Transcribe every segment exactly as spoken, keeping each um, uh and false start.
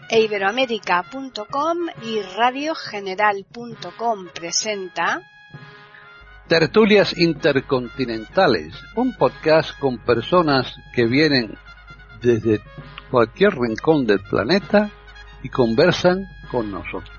iberoamérica punto com y radio general punto com presenta Tertulias Intercontinentales, un podcast con personas que vienen desde cualquier rincón del planeta y conversan con nosotros.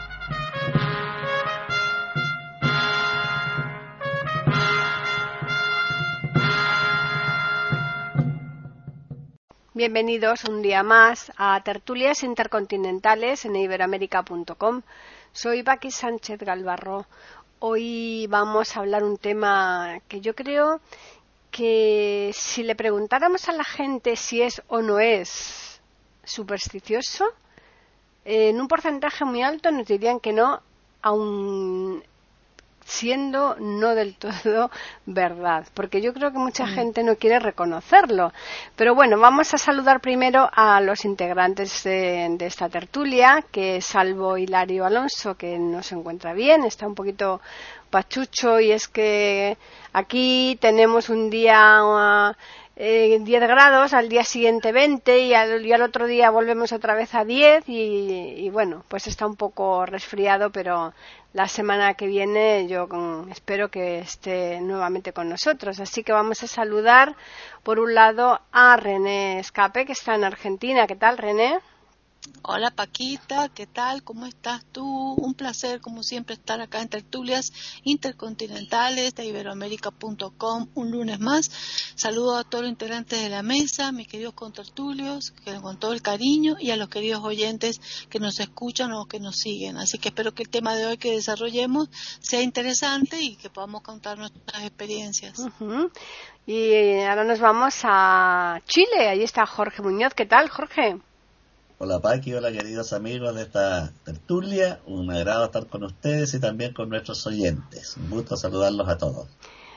Bienvenidos un día más a Tertulias Intercontinentales en iberoamérica punto com. Soy Paqui Sánchez Galvarro. Hoy vamos a hablar un tema que yo creo que si le preguntáramos a la gente si es o no es supersticioso, en un porcentaje muy alto nos dirían que no, aun siendo no del todo verdad, porque yo creo que mucha gente no quiere reconocerlo. Pero bueno, vamos a saludar primero a los integrantes de, de esta tertulia, que salvo Hilario Alonso, que no se encuentra bien, está un poquito pachucho, y es que aquí tenemos un día eh, diez grados, al día siguiente veinte, y al, y al otro día volvemos otra vez a diez, y, y bueno, pues está un poco resfriado, pero la semana que viene yo con, espero que esté nuevamente con nosotros. Así que vamos a saludar por un lado a René Escape, que está en Argentina. ¿Qué tal, René? Hola Paquita, ¿qué tal? ¿Cómo estás tú? Un placer, como siempre, estar acá en Tertulias Intercontinentales de iberoamérica punto com un lunes más. Saludo a todos los integrantes de la mesa, mis queridos contertulios, que con todo el cariño, y a los queridos oyentes que nos escuchan o que nos siguen. Así que espero que el tema de hoy que desarrollemos sea interesante y que podamos contar nuestras experiencias. Uh-huh. Y ahora nos vamos a Chile. Ahí está Jorge Muñoz. ¿Qué tal, Jorge? Hola Paqui, hola queridos amigos de esta tertulia, un agrado estar con ustedes y también con nuestros oyentes, un gusto saludarlos a todos.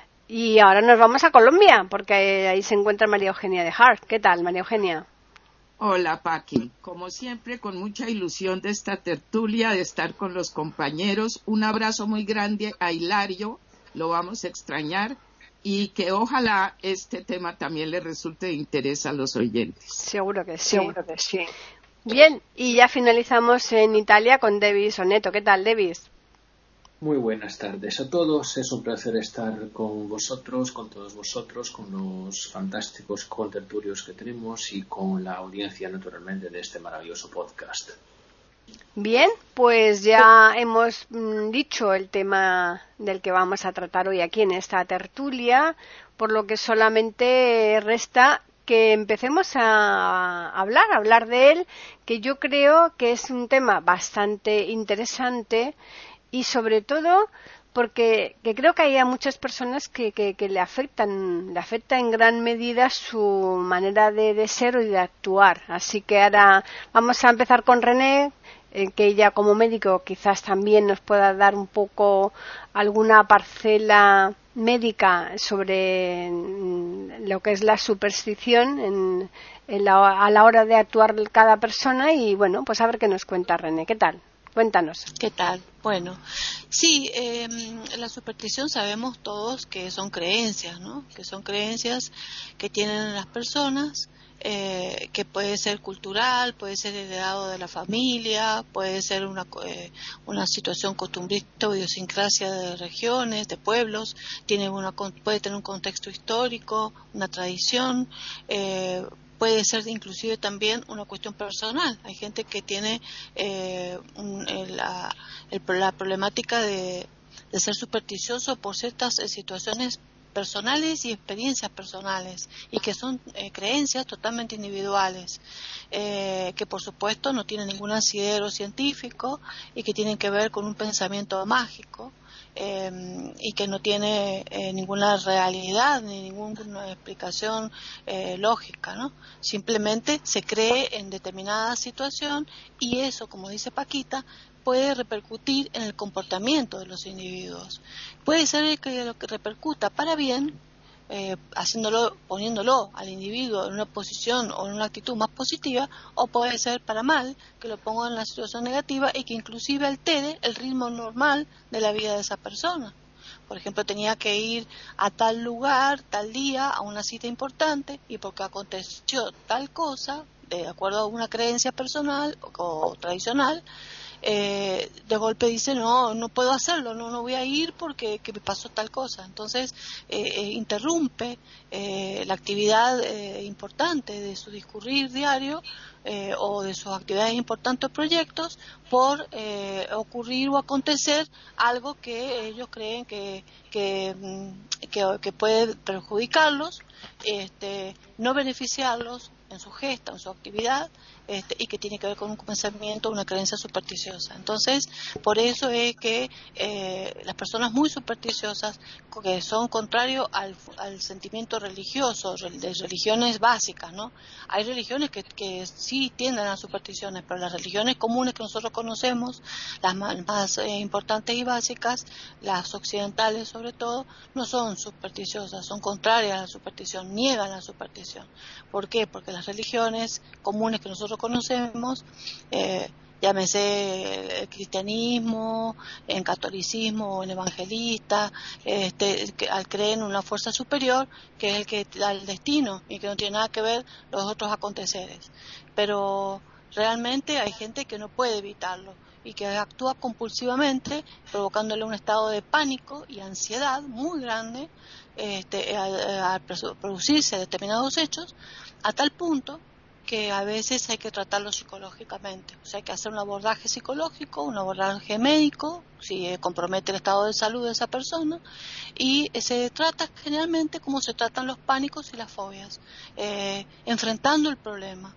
Y ahora nos vamos a Colombia, porque ahí se encuentra María Eugenia de Hart. ¿Qué tal, María Eugenia? Hola Paqui, como siempre con mucha ilusión de esta tertulia, de estar con los compañeros, un abrazo muy grande a Hilario, lo vamos a extrañar, y que ojalá este tema también le resulte de interés a los oyentes. Seguro que sí. Seguro que sí. Bien, y ya finalizamos en Italia con Davis Oneto. ¿Qué tal, Davis? Muy buenas tardes a todos. Es un placer estar con vosotros, con todos vosotros, con los fantásticos contertulios que tenemos y con la audiencia, naturalmente, de este maravilloso podcast. Bien, pues ya hemos mm, dicho el tema del que vamos a tratar hoy aquí en esta tertulia, por lo que solamente resta que empecemos a hablar, a hablar de él, que yo creo que es un tema bastante interesante y sobre todo porque que creo que hay a muchas personas que, que, que le afectan, le afecta en gran medida su manera de, de ser y de actuar. Así que ahora vamos a empezar con René, eh, que ella como médico quizás también nos pueda dar un poco alguna parcela médica sobre lo que es la superstición en, en la, a la hora de actuar cada persona, y bueno, pues a ver qué nos cuenta René. ¿Qué tal? Cuéntanos. ¿Qué tal? Bueno, sí, eh, la superstición sabemos todos que son creencias, ¿no? Que son creencias que tienen las personas, eh, que puede ser cultural, puede ser heredado de la familia, puede ser una, eh, una situación costumbrista o idiosincrasia de regiones, de pueblos, tiene una, puede tener un contexto histórico, una tradición, eh, puede ser inclusive también una cuestión personal. Hay gente que tiene eh, un, la, el, la problemática de, de ser supersticioso por ciertas eh, situaciones personales y experiencias personales, y que son eh, creencias totalmente individuales, eh, que por supuesto no tienen ningún asidero científico y que tienen que ver con un pensamiento mágico, eh, y que no tiene eh, ninguna realidad ni ninguna explicación eh, lógica, ¿no? Simplemente se cree en determinada situación, y eso, como dice Paquita, puede repercutir en el comportamiento de los individuos. Puede ser que lo que repercuta para bien, eh, haciéndolo, poniéndolo al individuo en una posición o en una actitud más positiva, o puede ser para mal, que lo ponga en la situación negativa y que inclusive altere el ritmo normal de la vida de esa persona. Por ejemplo, tenía que ir a tal lugar, tal día, a una cita importante, y porque aconteció tal cosa, de acuerdo a una creencia personal o, o tradicional, eh, de golpe dice no, no puedo hacerlo, no, no voy a ir porque que me pasó tal cosa. Entonces eh, eh, interrumpe eh, la actividad eh, importante de su discurrir diario eh, o de sus actividades importantes o proyectos por eh, ocurrir o acontecer algo que ellos creen que, que, que, que puede perjudicarlos, este, no beneficiarlos en su gesta, en su actividad, este, y que tiene que ver con un pensamiento, una creencia supersticiosa. Entonces, por eso es que eh, las personas muy supersticiosas, que son contrarios al, al sentimiento religioso, de religiones básicas, ¿no? Hay religiones que, que sí tienden a supersticiones, pero las religiones comunes que nosotros conocemos, las más, más eh, importantes y básicas, las occidentales sobre todo, no son supersticiosas, son contrarias a la superstición, niegan la superstición. ¿Por qué? Porque las religiones comunes que nosotros conocemos, eh, llámese el cristianismo, en catolicismo o en evangelista, este, que, al creer en una fuerza superior que es el que da el destino y que no tiene nada que ver los otros aconteceres. Pero realmente hay gente que no puede evitarlo y que actúa compulsivamente, provocándole un estado de pánico y ansiedad muy grande este, al, al producirse determinados hechos, a tal punto que a veces hay que tratarlo psicológicamente. O sea, hay que hacer un abordaje psicológico, un abordaje médico, si eh, compromete el estado de salud de esa persona, y eh, se trata generalmente como se tratan los pánicos y las fobias, eh, enfrentando el problema.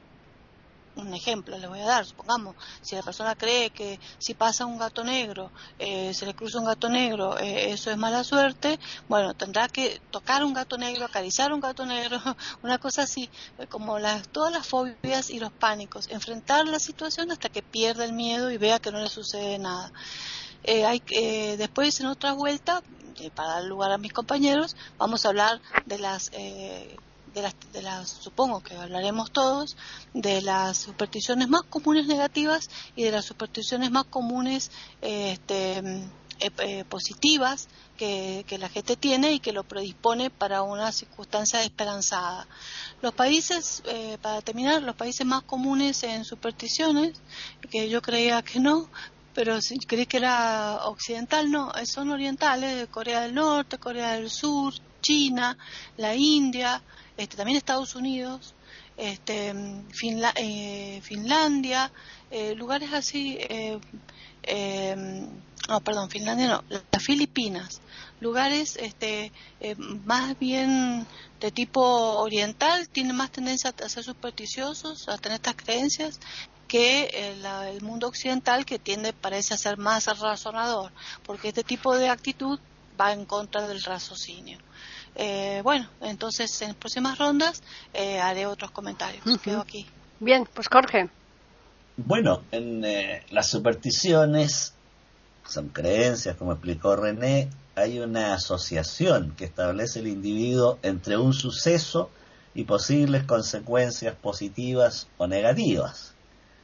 Un ejemplo les voy a dar, supongamos, si la persona cree que si pasa un gato negro, eh, se le cruza un gato negro, eh, eso es mala suerte, bueno, tendrá que tocar un gato negro, acariciar un gato negro, una cosa así, eh, como las, todas las fobias y los pánicos, enfrentar la situación hasta que pierda el miedo y vea que no le sucede nada. Eh, hay, eh, después en otra vuelta, eh, para dar lugar a mis compañeros, vamos a hablar de las... Eh, De las, de las, supongo que hablaremos todos, de las supersticiones más comunes negativas y de las supersticiones más comunes eh, este, eh, eh, positivas que, que la gente tiene y que lo predispone para una circunstancia esperanzada. Los países, eh, para terminar, los países más comunes en supersticiones, que yo creía que no, pero si creí que era occidental, no, son orientales, Corea del Norte, Corea del Sur, China, la India, este, también Estados Unidos, este, Finla, eh, Finlandia, eh, lugares así, eh, eh, no, perdón, Finlandia no, las Filipinas, lugares este, eh, más bien de tipo oriental, tienen más tendencia a ser supersticiosos, a tener estas creencias, que el, el mundo occidental, que tiende, parece a ser más razonador, porque este tipo de actitud va en contra del raciocinio. Eh, bueno, entonces en próximas rondas eh, haré otros comentarios. Uh-huh. Quedo aquí. Bien, pues Jorge. Bueno, en eh, las supersticiones son creencias, como explicó René. Hay una asociación que establece el individuo entre un suceso y posibles consecuencias positivas o negativas.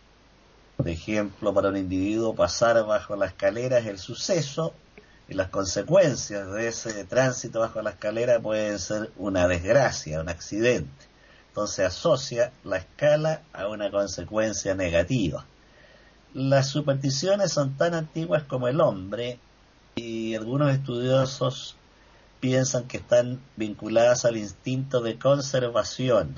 Por ejemplo, para un individuo pasar bajo la escalera es el suceso, y las consecuencias de ese tránsito bajo la escalera pueden ser una desgracia, un accidente. Entonces asocia la escala a una consecuencia negativa. Las supersticiones son tan antiguas como el hombre, y algunos estudiosos piensan que están vinculadas al instinto de conservación.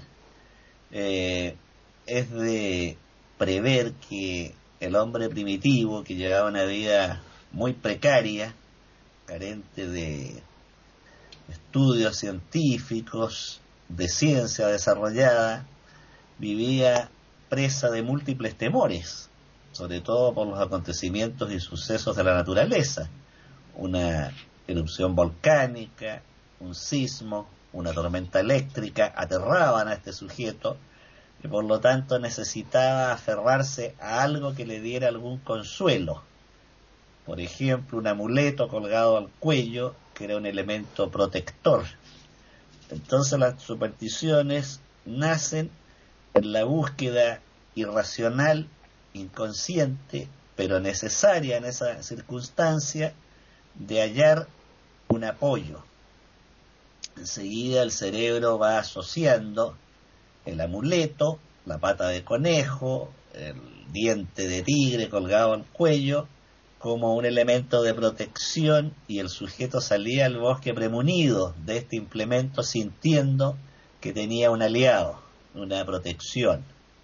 Eh, es de prever que el hombre primitivo, que llevaba una vida muy precaria, carente de estudios científicos, de ciencia desarrollada, vivía presa de múltiples temores, sobre todo por los acontecimientos y sucesos de la naturaleza. Una erupción volcánica, un sismo, una tormenta eléctrica aterraban a este sujeto, y por lo tanto necesitaba aferrarse a algo que le diera algún consuelo. Por ejemplo, un amuleto colgado al cuello, que era un elemento protector. Entonces las supersticiones nacen en la búsqueda irracional, inconsciente, pero necesaria en esa circunstancia, de hallar un apoyo. Enseguida el cerebro va asociando el amuleto la pata de conejo, el diente de tigre colgado al cuello, como un elemento de protección, y el sujeto salía al bosque premunido de este implemento, sintiendo que tenía un aliado, una protección.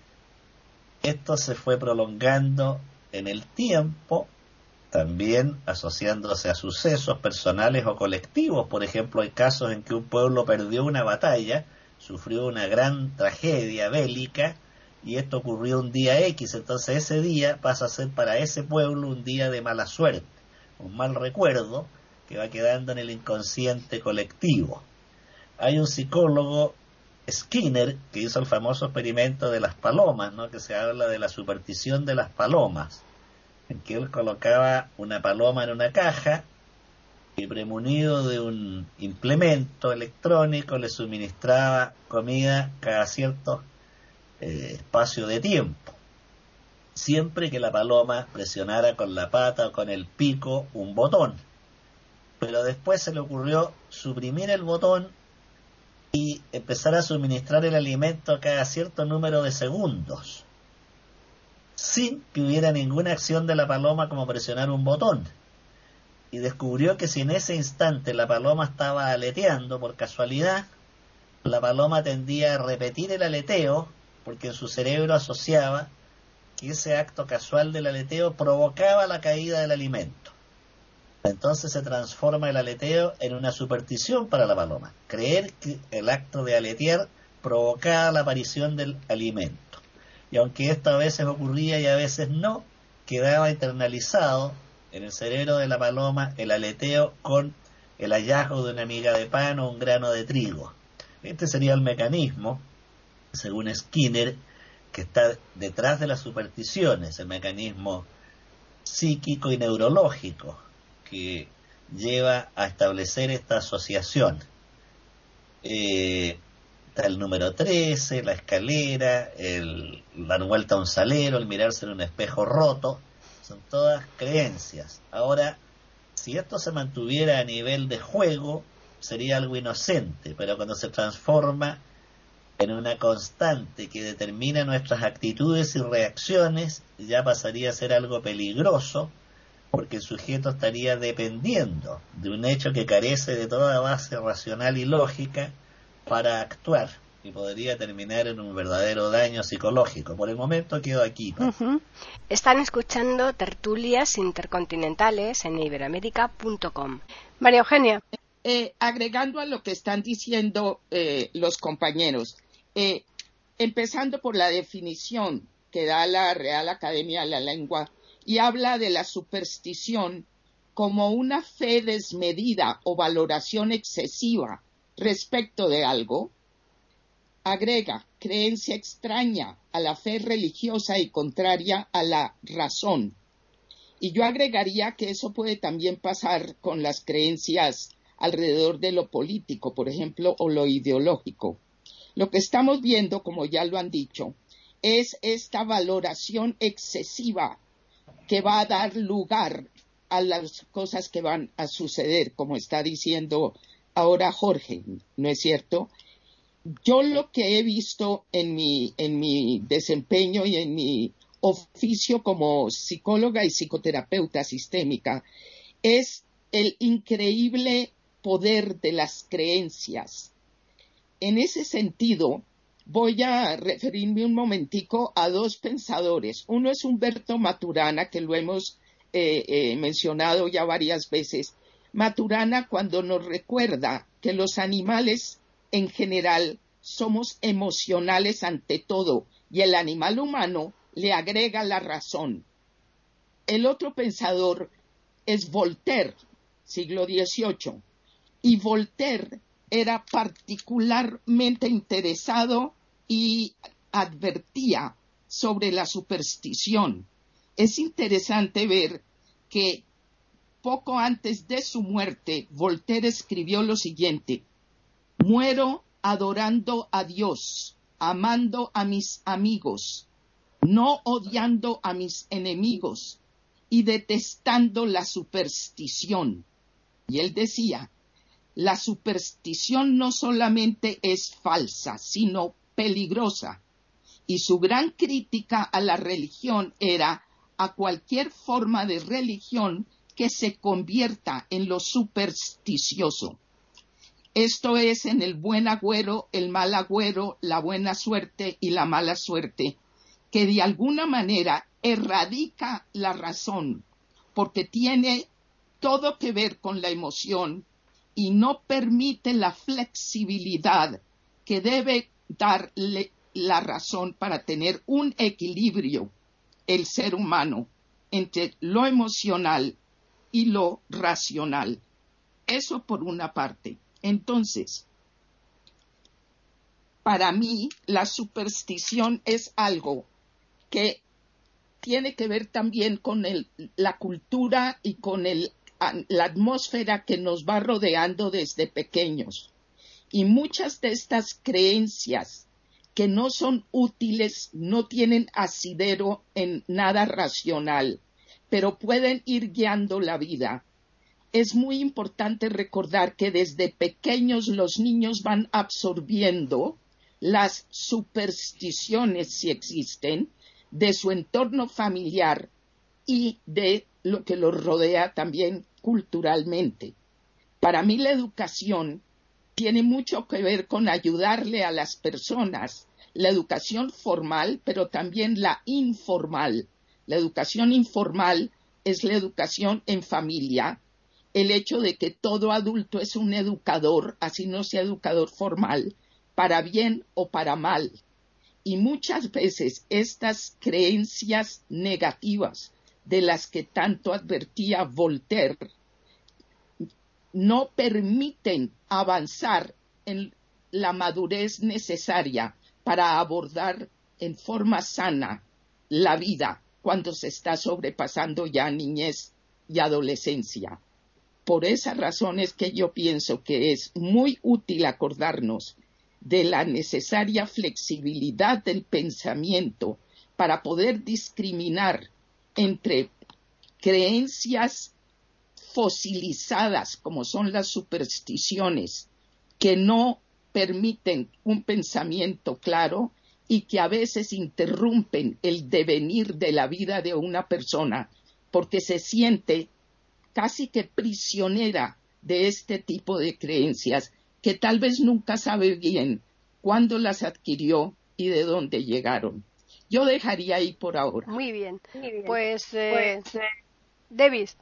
Esto se fue prolongando en el tiempo, también asociándose a sucesos personales o colectivos. Por ejemplo, hay casos en que un pueblo perdió una batalla, sufrió una gran tragedia bélica, y esto ocurrió un día X, entonces ese día pasa a ser para ese pueblo un día de mala suerte, un mal recuerdo que va quedando en el inconsciente colectivo. Hay un psicólogo, Skinner, que hizo el famoso experimento de las palomas, ¿no?, que se habla de la superstición de las palomas, en que él colocaba una paloma en una caja y, premunido de un implemento electrónico, le suministraba comida cada cierto eh, espacio de tiempo, siempre que la paloma presionara con la pata o con el pico un botón. Pero después se le ocurrió suprimir el botón y empezar a suministrar el alimento cada cierto número de segundos, sin que hubiera ninguna acción de la paloma como presionar un botón. Y descubrió que si en ese instante la paloma estaba aleteando por casualidad, la paloma tendía a repetir el aleteo, porque en su cerebro asociaba que ese acto casual del aleteo provocaba la caída del alimento. Entonces se transforma el aleteo en una superstición para la paloma, creer que el acto de aletear provocaba la aparición del alimento. Y aunque esto a veces ocurría y a veces no, quedaba internalizado en el cerebro de la paloma el aleteo con el hallazgo de una miga de pan o un grano de trigo. Este sería el mecanismo, según Skinner, que está detrás de las supersticiones, el mecanismo psíquico y neurológico que lleva a establecer esta asociación. Eh, está el número trece, la escalera, el dar vuelta a un salero, el mirarse en un espejo roto, son todas creencias. Ahora, si esto se mantuviera a nivel de juego, sería algo inocente, pero cuando se transforma en una constante que determina nuestras actitudes y reacciones, ya pasaría a ser algo peligroso, porque el sujeto estaría dependiendo de un hecho que carece de toda base racional y lógica para actuar, y podría terminar en un verdadero daño psicológico. Por el momento quedo aquí. Uh-huh. Están escuchando Tertulias Intercontinentales en iberoamérica punto com. María Eugenia. Eh, agregando a lo que están diciendo eh, los compañeros, eh, empezando por la definición que da la Real Academia de la Lengua, y habla de la superstición como una fe desmedida o valoración excesiva respecto de algo, agrega creencia extraña a la fe religiosa y contraria a la razón. Y yo agregaría que eso puede también pasar con las creencias alrededor de lo político, por ejemplo, o lo ideológico. Lo que estamos viendo, como ya lo han dicho, es esta valoración excesiva que va a dar lugar a las cosas que van a suceder, como está diciendo ahora Jorge, ¿no es cierto? Yo lo que he visto en mi, en mi desempeño y en mi oficio como psicóloga y psicoterapeuta sistémica es el increíble poder de las creencias. En ese sentido, voy a referirme un momentico a dos pensadores. Uno es Humberto Maturana, que lo hemos eh, eh, mencionado ya varias veces. Maturana, cuando nos recuerda que los animales en general somos emocionales ante todo, y el animal humano le agrega la razón. El otro pensador es Voltaire, siglo dieciocho, y Voltaire era particularmente interesado y advertía sobre la superstición. Es interesante ver que poco antes de su muerte, Voltaire escribió lo siguiente: muero adorando a Dios, amando a mis amigos, no odiando a mis enemigos y detestando la superstición. Y él decía, la superstición no solamente es falsa, sino peligrosa, Y su gran crítica a la religión era a cualquier forma de religión que se convierta en lo supersticioso. Esto es en el buen agüero, el mal agüero, la buena suerte y la mala suerte, que de alguna manera erradica la razón, porque tiene todo que ver con la emoción y no permite la flexibilidad que debe darle la razón para tener un equilibrio el ser humano entre lo emocional y lo racional. Eso por una parte. Entonces, para mí la superstición es algo que tiene que ver también con el, la cultura y con el, la atmósfera que nos va rodeando desde pequeños. Y muchas de estas creencias que no son útiles, no tienen asidero en nada racional, pero pueden ir guiando la vida. Es muy importante recordar que desde pequeños los niños van absorbiendo las supersticiones, si existen, de su entorno familiar y de lo que los rodea también culturalmente. Para mí la educación tiene mucho que ver con ayudarle a las personas, la educación formal, pero también la informal. La educación informal es la educación en familia, el hecho de que todo adulto es un educador, así no sea educador formal, para bien o para mal. Y muchas veces estas creencias negativas de las que tanto advertía Voltaire no permiten avanzar en la madurez necesaria para abordar en forma sana la vida cuando se está sobrepasando ya niñez y adolescencia. Por esa razón es que yo pienso que es muy útil acordarnos de la necesaria flexibilidad del pensamiento para poder discriminar entre creencias fosilizadas, como son las supersticiones, que no permiten un pensamiento claro y que a veces interrumpen el devenir de la vida de una persona, porque se siente casi que prisionera de este tipo de creencias, que tal vez nunca sabe bien cuándo las adquirió y de dónde llegaron. Yo dejaría ahí por ahora. Muy bien. Muy bien. Pues, eh, pues eh, Davis.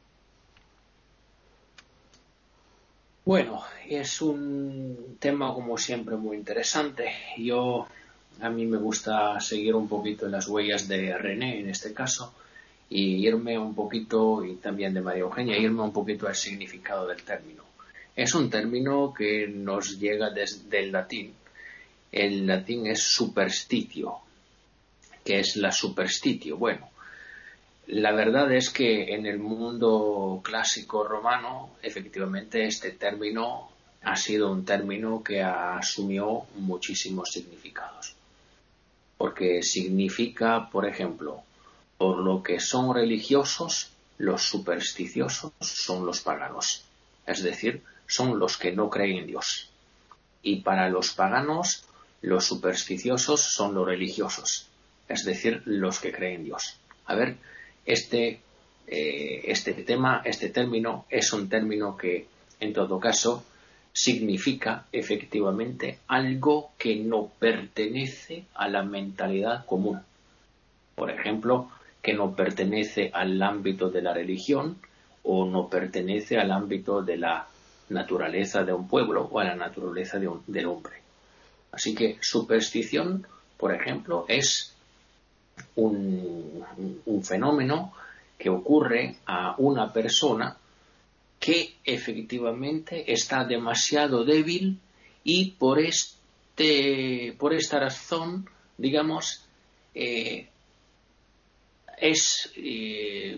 Bueno, es un tema como siempre muy interesante. Yo, a mí me gusta seguir un poquito las huellas de René en este caso y irme un poquito, y también de María Eugenia, irme un poquito al significado del término. Es un término que nos llega desde el latín. El latín es superstitio. ¿Qué es la superstitio? Bueno, la verdad es que en el mundo clásico romano, efectivamente, este término ha sido un término que asumió muchísimos significados. Porque significa, por ejemplo, por lo que son religiosos, los supersticiosos son los paganos. Es decir, son los que no creen en Dios. Y para los paganos, los supersticiosos son los religiosos. Es decir, los que creen en Dios. A ver, este, eh, este tema, este término, es un término que, en todo caso, significa efectivamente algo que no pertenece a la mentalidad común. Por ejemplo, que no pertenece al ámbito de la religión o no pertenece al ámbito de la naturaleza de un pueblo o a la naturaleza de un, del hombre. Así que superstición, por ejemplo, es un, un fenómeno que ocurre a una persona que efectivamente está demasiado débil y por este por esta razón, digamos, eh, es eh,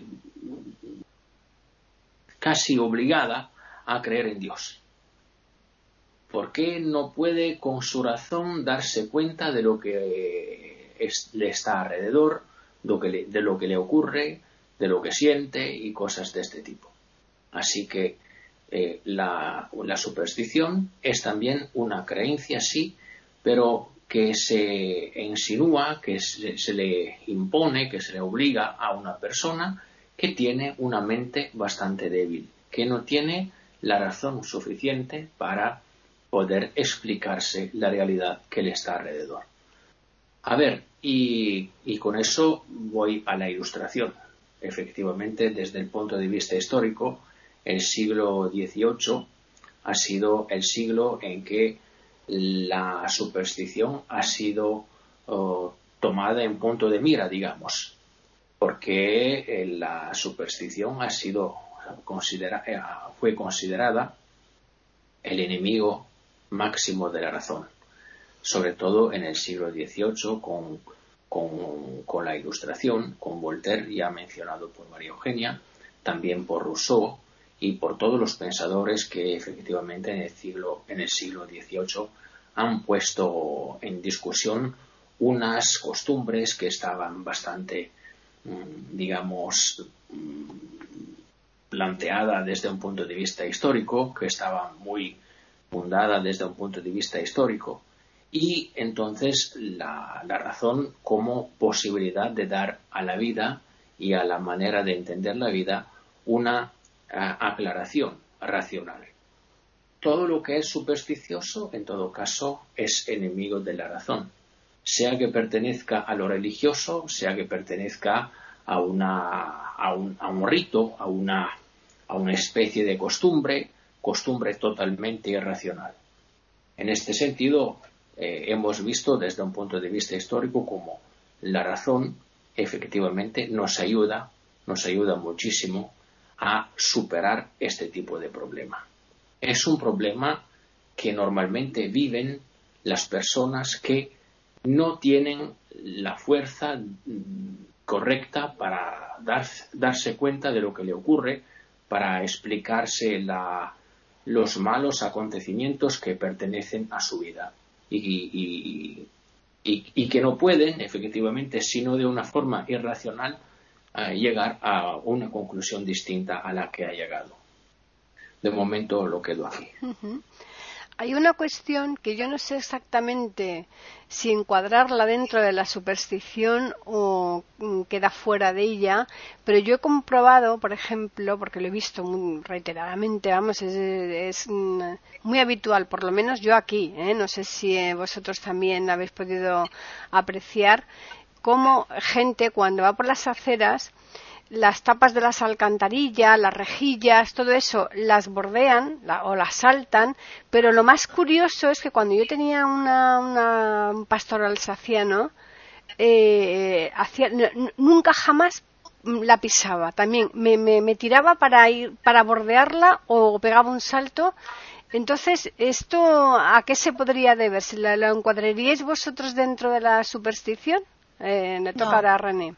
casi obligada a creer en Dios. ¿Por qué no puede con su razón darse cuenta de lo que es, le está alrededor, de lo, que le, de lo que le ocurre, de lo que siente y cosas de este tipo? Así que eh, la, la superstición es también una creencia, sí, pero que se insinúa, que se, se le impone, que se le obliga a una persona que tiene una mente bastante débil, que no tiene la razón suficiente para poder explicarse la realidad que le está alrededor. A ver, y, y con eso voy a la ilustración. Efectivamente, desde el punto de vista histórico, el siglo dieciocho ha sido el siglo en que la superstición ha sido uh, tomada en punto de mira, digamos, porque eh, la superstición ha sido considera, eh, fue considerada el enemigo máximo de la razón, sobre todo en el siglo dieciocho con, con, con la Ilustración, con Voltaire, ya mencionado por María Eugenia, también por Rousseau y por todos los pensadores que efectivamente en el siglo, en el siglo dieciocho han puesto en discusión unas costumbres que estaban bastante, digamos, planteadas desde un punto de vista histórico, que estaban muy fundadas desde un punto de vista histórico, y entonces la, la razón como posibilidad de dar a la vida y a la manera de entender la vida una a, aclaración racional. Todo lo que es supersticioso, en todo caso, es enemigo de la razón, sea que pertenezca a lo religioso, sea que pertenezca a, una, a, un, a un rito, a una, a una especie de costumbre, costumbre totalmente irracional. En este sentido, eh, hemos visto desde un punto de vista histórico cómo la razón efectivamente nos ayuda, nos ayuda muchísimo a superar este tipo de problema. Es un problema que normalmente viven las personas que no tienen la fuerza correcta para dar, darse cuenta de lo que le ocurre, para explicarse la, los malos acontecimientos que pertenecen a su vida y, y, y, y que no pueden, efectivamente, sino de una forma irracional, uh, llegar a una conclusión distinta a la que ha llegado. De momento lo quedo aquí. Uh-huh. Hay una cuestión que yo no sé exactamente si encuadrarla dentro de la superstición o queda fuera de ella, pero yo he comprobado, por ejemplo, porque lo he visto muy reiteradamente, vamos, es, es muy habitual, por lo menos yo aquí, ¿eh? No sé si vosotros también habéis podido apreciar cómo gente cuando va por las aceras, las tapas de las alcantarillas, las rejillas, todo eso las bordean la, o las saltan, pero lo más curioso es que cuando yo tenía una, una, un pastor alsaciano, eh, hacía, n- nunca jamás la pisaba, también me, me, me tiraba para ir para bordearla o pegaba un salto. Entonces, ¿esto a qué se podría deber? ¿Se la, la encuadraríais vosotros dentro de la superstición? Eh, me toca ahora a René.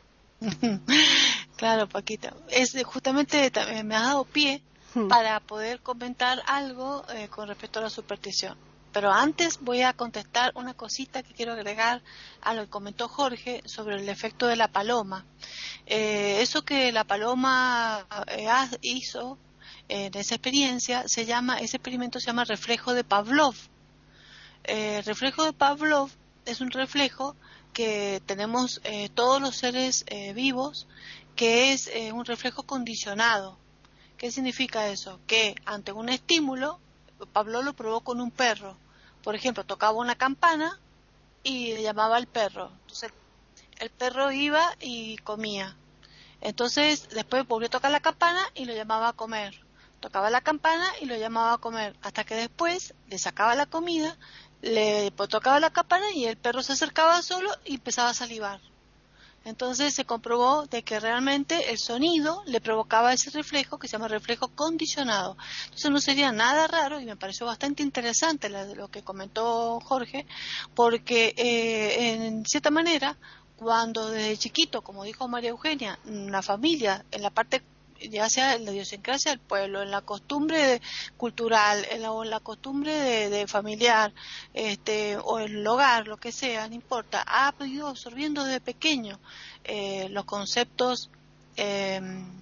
Claro, Paquita. Es justamente también me ha dado pie hmm. para poder comentar algo eh, con respecto a la superstición. Pero antes voy a contestar una cosita que quiero agregar a lo que comentó Jorge sobre el efecto de la paloma. Eh, eso que la paloma eh, hizo en esa experiencia se llama, ese experimento se llama reflejo de Pavlov. El eh, reflejo de Pavlov es un reflejo que tenemos eh, todos los seres eh, vivos, que es eh, un reflejo condicionado. ¿Qué significa eso? Que ante un estímulo, Pablo lo probó con un perro. Por ejemplo, tocaba una campana y le llamaba al perro. Entonces, el perro iba y comía. Entonces, después volvió a tocar la campana y lo llamaba a comer. Tocaba la campana y lo llamaba a comer. Hasta que después le sacaba la comida, le tocaba la campana y el perro se acercaba solo y empezaba a salivar. Entonces se comprobó de que realmente el sonido le provocaba ese reflejo que se llama reflejo condicionado. Entonces no sería nada raro, y me pareció bastante interesante lo que comentó Jorge, porque eh, en cierta manera, cuando desde chiquito, como dijo María Eugenia, la familia, en la parte ya sea en la idiosincrasia del pueblo, en la costumbre cultural, en la, o en la costumbre de, de familiar, este, o en el hogar, lo que sea, no importa, ha ido absorbiendo desde pequeño eh, los conceptos eh,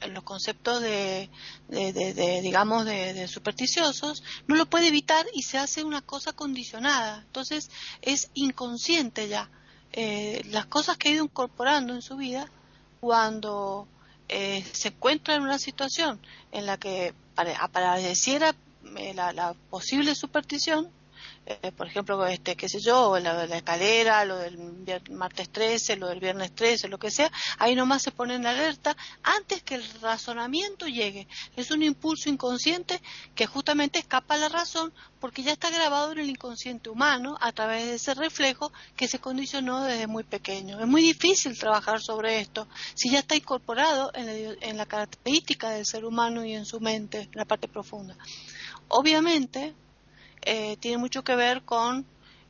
los conceptos de, de, de, de digamos, de, de supersticiosos, no lo puede evitar y se hace una cosa condicionada. Entonces es inconsciente ya. Eh, las cosas que ha ido incorporando en su vida, cuando eh, se encuentra en una situación en la que apareciera eh, la, la posible superstición, Eh, por ejemplo, este, qué sé yo, la, la escalera, lo del martes trece, lo del viernes trece, lo que sea, ahí nomás se pone en alerta antes que el razonamiento llegue. Es un impulso inconsciente que justamente escapa a la razón porque ya está grabado en el inconsciente humano a través de ese reflejo que se condicionó desde muy pequeño. Es muy difícil trabajar sobre esto si ya está incorporado en la, en la característica del ser humano y en su mente, en la parte profunda. Obviamente, Eh, tiene mucho que ver con,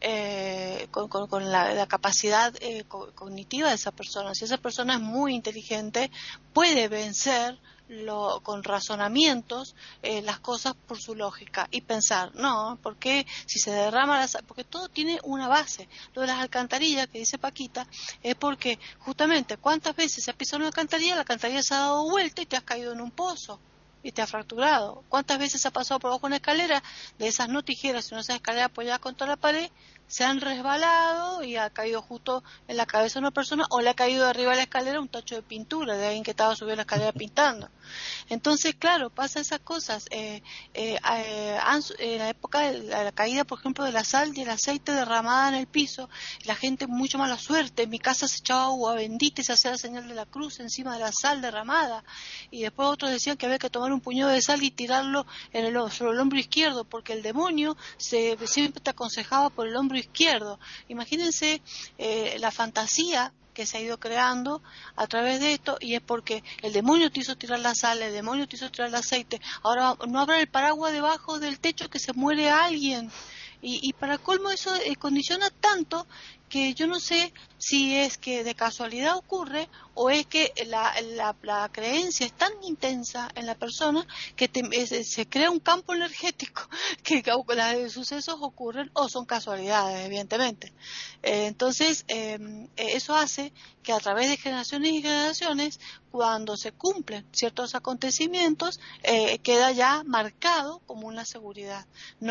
eh, con, con, con la, la capacidad eh, co- cognitiva de esa persona. Si esa persona es muy inteligente, puede vencer lo, con razonamientos eh, las cosas por su lógica y pensar, no, ¿por qué si se derrama la sal? Porque todo tiene una base. Lo de las alcantarillas que dice Paquita es porque justamente cuántas veces se ha pisado una alcantarilla, la alcantarilla se ha dado vuelta y te has caído en un pozo y te ha fracturado. ¿Cuántas veces ha pasado por abajo una escalera de esas no tijeras, sino esas escaleras apoyadas contra la pared, se han resbalado y ha caído justo en la cabeza de una persona, o le ha caído de arriba de la escalera un tacho de pintura de alguien que estaba subiendo la escalera pintando? Entonces, claro, pasa esas cosas. Eh, eh, eh, en la época de la, la caída, por ejemplo, de la sal y el aceite derramada en el piso, la gente mucho mala suerte. En mi casa se echaba agua bendita y se hacía la señal de la cruz encima de la sal derramada. Y después otros decían que había que tomar un puñado de sal y tirarlo en el, sobre el hombro izquierdo, porque el demonio se, siempre te aconsejaba por el hombro izquierdo. Imagínense eh, la fantasía que se ha ido creando a través de esto, y es porque el demonio te hizo tirar la sal, el demonio te hizo tirar el aceite. Ahora no habrá el paraguas debajo del techo que se muere alguien. Y, y para colmo eso eh, condiciona tanto que yo no sé si es que de casualidad ocurre o es que la, la, la creencia es tan intensa en la persona que te, es, se crea un campo energético que los sucesos ocurren o son casualidades, evidentemente. Eh, entonces, eh, eso hace que a través de generaciones y generaciones, cuando se cumplen ciertos acontecimientos, eh, queda ya marcado como una seguridad.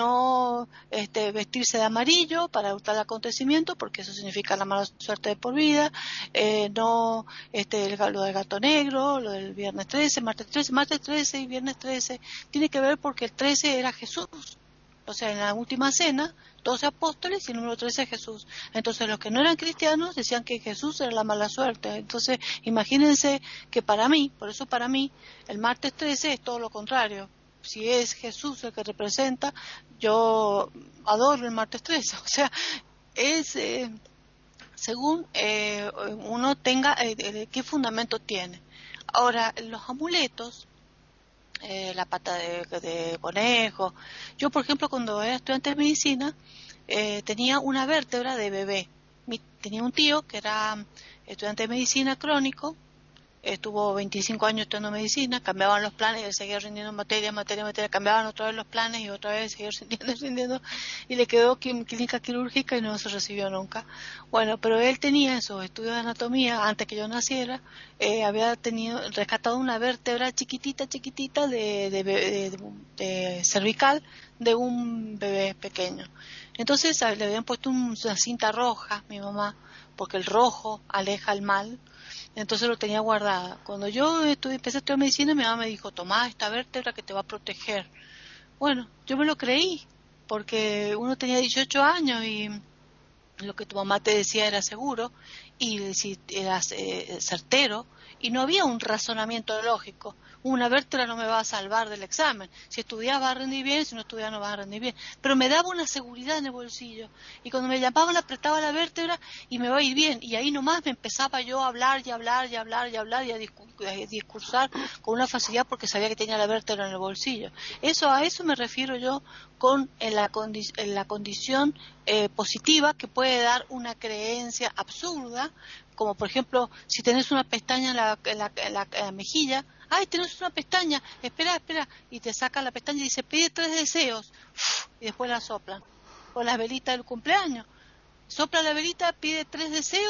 No este, vestirse de amarillo para tal acontecimiento, porque eso significa la mala suerte de por vida, eh, no este, el, lo del gato negro, lo del viernes trece, martes trece, martes trece y viernes trece, tiene que ver porque el trece era Jesús. O sea, en la última cena, doce apóstoles y el número trece Jesús. Entonces los que no eran cristianos decían que Jesús era la mala suerte. Entonces imagínense que para mí, por eso para mí, el martes trece es todo lo contrario. Si es Jesús el que representa, yo adoro el martes trece. O sea, es eh, según eh, uno tenga, eh, qué fundamento tiene. Ahora, los amuletos, Eh, la pata de, de conejo. Yo, por ejemplo, cuando era estudiante de medicina, eh, tenía una vértebra de bebé. Mi, tenía un tío que era estudiante de medicina crónico, estuvo veinticinco años estudiando medicina, cambiaban los planes y él seguía rindiendo materia, materia, materia, cambiaban otra vez los planes y otra vez seguía rindiendo, rindiendo, y le quedó clínica quirúrgica y no se recibió nunca. Bueno, pero él tenía en sus estudios de anatomía, antes que yo naciera, eh, había tenido rescatado una vértebra chiquitita, chiquitita de, de, de, de, de cervical de un bebé pequeño. Entonces le habían puesto una cinta roja, mi mamá, porque el rojo aleja el mal. Entonces lo tenía guardada. Cuando yo estuve, empecé a estudiar medicina, mi mamá me dijo, tomá esta vértebra que te va a proteger. Bueno, yo me lo creí, porque uno tenía dieciocho años y lo que tu mamá te decía era seguro, y si eras eh, certero, y no había un razonamiento lógico. Una vértebra no me va a salvar del examen. Si estudias vas a rendir bien, si no estudias no vas a rendir bien. Pero me daba una seguridad en el bolsillo. Y cuando me llamaban apretaba la vértebra y me va a ir bien. Y ahí nomás me empezaba yo a hablar y hablar y hablar y hablar y a, discur a discursar con una facilidad porque sabía que tenía la vértebra en el bolsillo. Eso a eso me refiero yo con en la, condi en la condición eh, positiva que puede dar una creencia absurda, como por ejemplo, si tenés una pestaña en la, en la, en la, en la mejilla, ¡ay, tenés una pestaña! Espera, espera, y te saca la pestaña y dice, pide tres deseos, y después la soplan, con la velita del cumpleaños. Sopla la velita, pide tres deseos,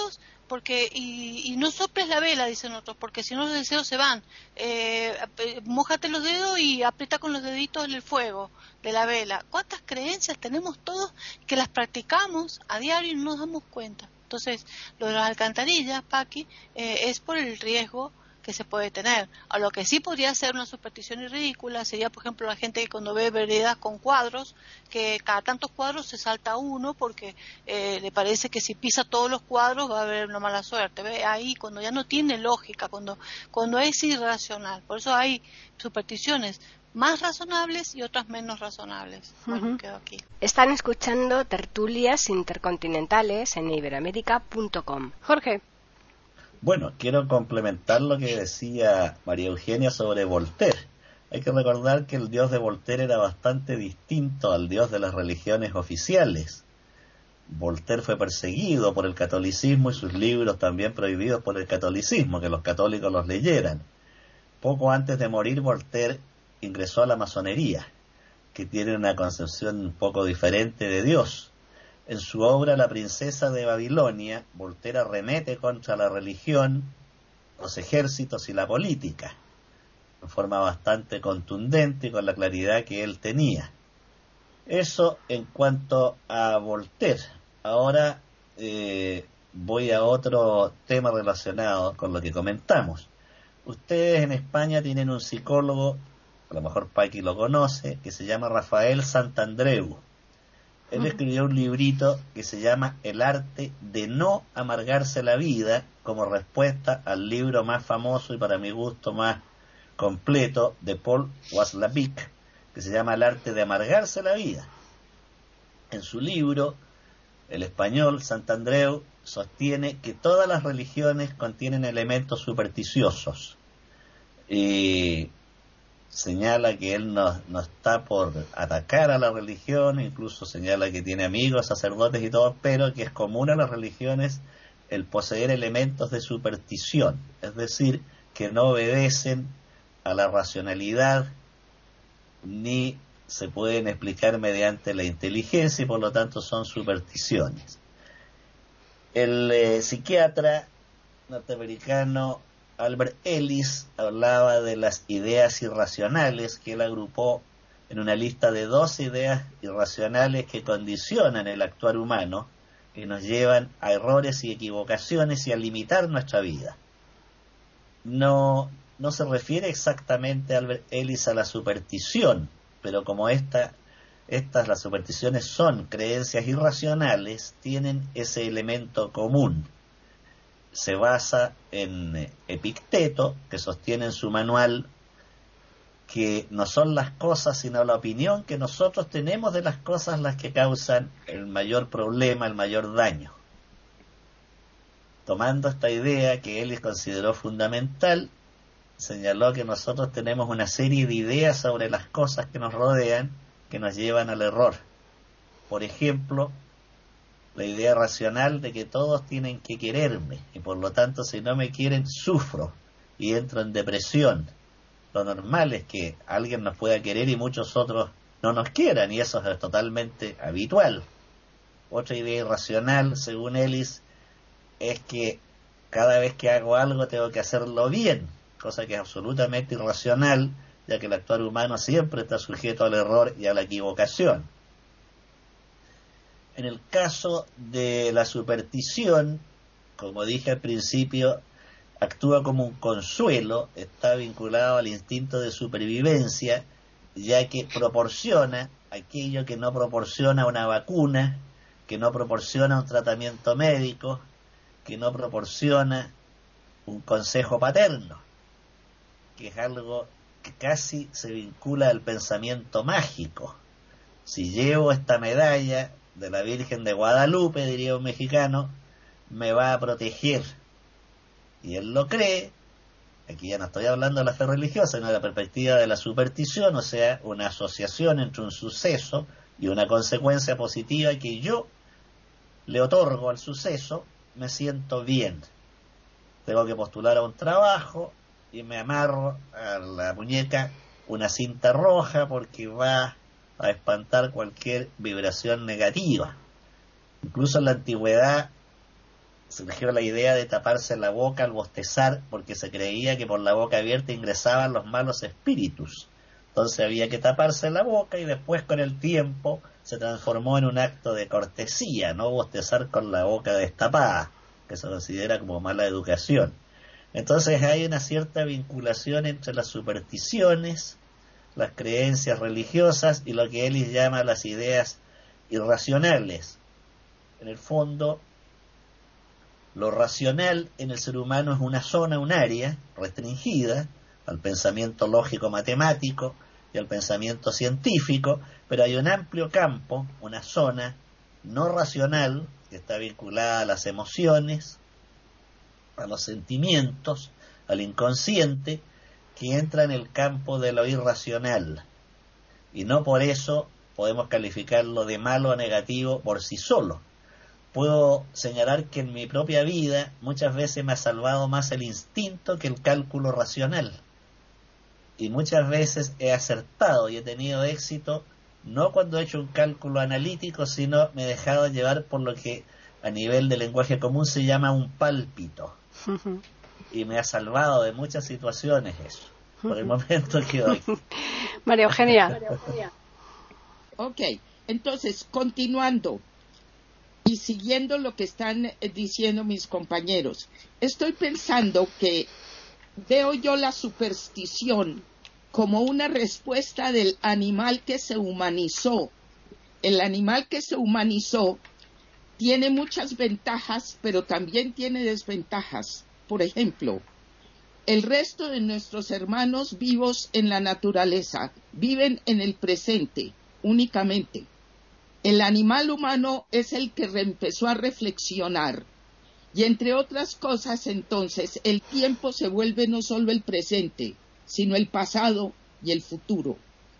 porque y, y no soples la vela, dicen otros, porque si no los deseos se van. Eh, mójate los dedos y aprieta con los deditos en el fuego de la vela. ¿Cuántas creencias tenemos todos que las practicamos a diario y no nos damos cuenta? Entonces, lo de las alcantarillas, Paqui, eh, es por el riesgo que se puede tener. A lo que sí podría ser una superstición y ridícula sería, por ejemplo, la gente que cuando ve veredas con cuadros, que cada tantos cuadros se salta uno porque eh, le parece que si pisa todos los cuadros va a haber una mala suerte. ¿Ve? Ahí cuando ya no tiene lógica, cuando cuando es irracional. Por eso hay supersticiones más razonables y otras menos razonables. Bueno, uh-huh. Quedo aquí. Están escuchando Tertulias Intercontinentales en iberoamérica punto com. Jorge. Bueno, quiero complementar lo que decía María Eugenia sobre Voltaire. Hay que recordar que el Dios de Voltaire era bastante distinto al Dios de las religiones oficiales. Voltaire fue perseguido por el catolicismo y sus libros también prohibidos por el catolicismo, que los católicos los leyeran. Poco antes de morir, Voltaire ingresó a la masonería, que tiene una concepción un poco diferente de Dios. En su obra La princesa de Babilonia, Voltaire arremete contra la religión, los ejércitos y la política, de forma bastante contundente y con la claridad que él tenía. Eso en cuanto a Voltaire. Ahora eh, voy a otro tema relacionado con lo que comentamos. Ustedes en España tienen un psicólogo, a lo mejor Paqui lo conoce, que se llama Rafael Santandreu. Él escribió un librito que se llama El arte de no amargarse la vida, como respuesta al libro más famoso y para mi gusto más completo de Paul Watzlawick, que se llama El arte de amargarse la vida. En su libro, el español Santandreu sostiene que todas las religiones contienen elementos supersticiosos y señala que él no, no está por atacar a la religión, incluso señala que tiene amigos, sacerdotes y todo, pero que es común a las religiones el poseer elementos de superstición, es decir, que no obedecen a la racionalidad ni se pueden explicar mediante la inteligencia y por lo tanto son supersticiones. El eh, psiquiatra norteamericano Albert Ellis hablaba de las ideas irracionales, que él agrupó en una lista de doce ideas irracionales que condicionan el actuar humano, que nos llevan a errores y equivocaciones y a limitar nuestra vida. No, no se refiere exactamente Albert Ellis a la superstición, pero como esta, estas, las supersticiones son creencias irracionales, tienen ese elemento común. Se basa en Epicteto, que sostiene en su manual que no son las cosas sino la opinión que nosotros tenemos de las cosas las que causan el mayor problema, el mayor daño. Tomando esta idea que él consideró fundamental, señaló que nosotros tenemos una serie de ideas sobre las cosas que nos rodean que nos llevan al error. Por ejemplo, la idea racional de que todos tienen que quererme y por lo tanto si no me quieren sufro y entro en depresión. Lo normal es que alguien nos pueda querer y muchos otros no nos quieran y eso es totalmente habitual. Otra idea irracional, según Ellis, es que cada vez que hago algo tengo que hacerlo bien, cosa que es absolutamente irracional, ya que el actuar humano siempre está sujeto al error y a la equivocación. En el caso de la superstición, como dije al principio, actúa como un consuelo, está vinculado al instinto de supervivencia, ya que proporciona aquello que no proporciona una vacuna, que no proporciona un tratamiento médico, que no proporciona un consejo paterno, que es algo que casi se vincula al pensamiento mágico. Si llevo esta medalla de la Virgen de Guadalupe, diría un mexicano, me va a proteger. Y él lo cree. Aquí ya no estoy hablando de la fe religiosa, sino de la perspectiva de la superstición, o sea, una asociación entre un suceso y una consecuencia positiva que yo le otorgo al suceso, me siento bien. Tengo que postular a un trabajo y me amarro a la muñeca una cinta roja porque va a espantar cualquier vibración negativa. Incluso en la antigüedad surgió la idea de taparse la boca al bostezar, porque se creía que por la boca abierta ingresaban los malos espíritus. Entonces había que taparse la boca, y después con el tiempo se transformó en un acto de cortesía, no bostezar con la boca destapada, que se considera como mala educación. Entonces hay una cierta vinculación entre las supersticiones, las creencias religiosas y lo que Ellis llama las ideas irracionales. En el fondo, lo racional en el ser humano es una zona, un área restringida al pensamiento lógico-matemático y al pensamiento científico, pero hay un amplio campo, una zona no racional, que está vinculada a las emociones, a los sentimientos, al inconsciente, que entra en el campo de lo irracional. Y no por eso podemos calificarlo de malo o negativo por sí solo. Puedo señalar que en mi propia vida muchas veces me ha salvado más el instinto que el cálculo racional. Y muchas veces he acertado y he tenido éxito, no cuando he hecho un cálculo analítico, sino me he dejado llevar por lo que a nivel de lenguaje común se llama un pálpito. Uh-huh. Y me ha salvado de muchas situaciones eso. Por el momento que doy. María Eugenia. Ok, entonces, continuando y siguiendo lo que están diciendo mis compañeros, estoy pensando que veo yo la superstición como una respuesta del animal que se humanizó. El animal que se humanizó tiene muchas ventajas, pero también tiene desventajas. Por ejemplo, el resto de nuestros hermanos vivos en la naturaleza viven en el presente únicamente. El animal humano es el que empezó a reflexionar. Y entre otras cosas, entonces, el tiempo se vuelve no solo el presente, sino el pasado y el futuro.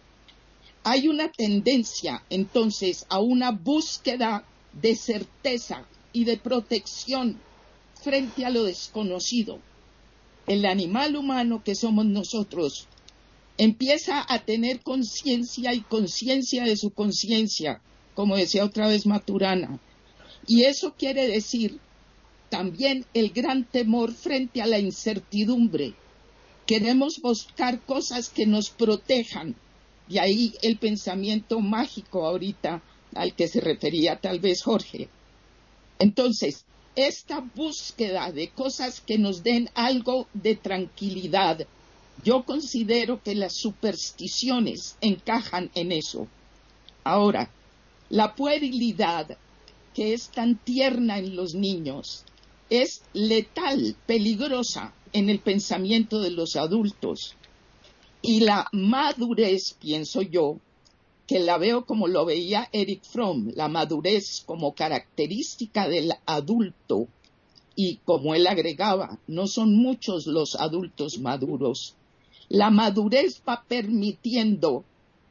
Hay una tendencia, entonces, a una búsqueda de certeza y de protección frente a lo desconocido. El animal humano que somos nosotros empieza a tener conciencia y conciencia de su conciencia, como decía otra vez Maturana. Y eso quiere decir también el gran temor frente a la incertidumbre. Queremos buscar cosas que nos protejan. De ahí el pensamiento mágico ahorita al que se refería tal vez Jorge. Entonces, esta búsqueda de cosas que nos den algo de tranquilidad, yo considero que las supersticiones encajan en eso. Ahora, la puerilidad, que es tan tierna en los niños, es letal, peligrosa en el pensamiento de los adultos. Y la madurez, pienso yo, que la veo como lo veía Eric Fromm, la madurez como característica del adulto, y como él agregaba, no son muchos los adultos maduros. La madurez va permitiendo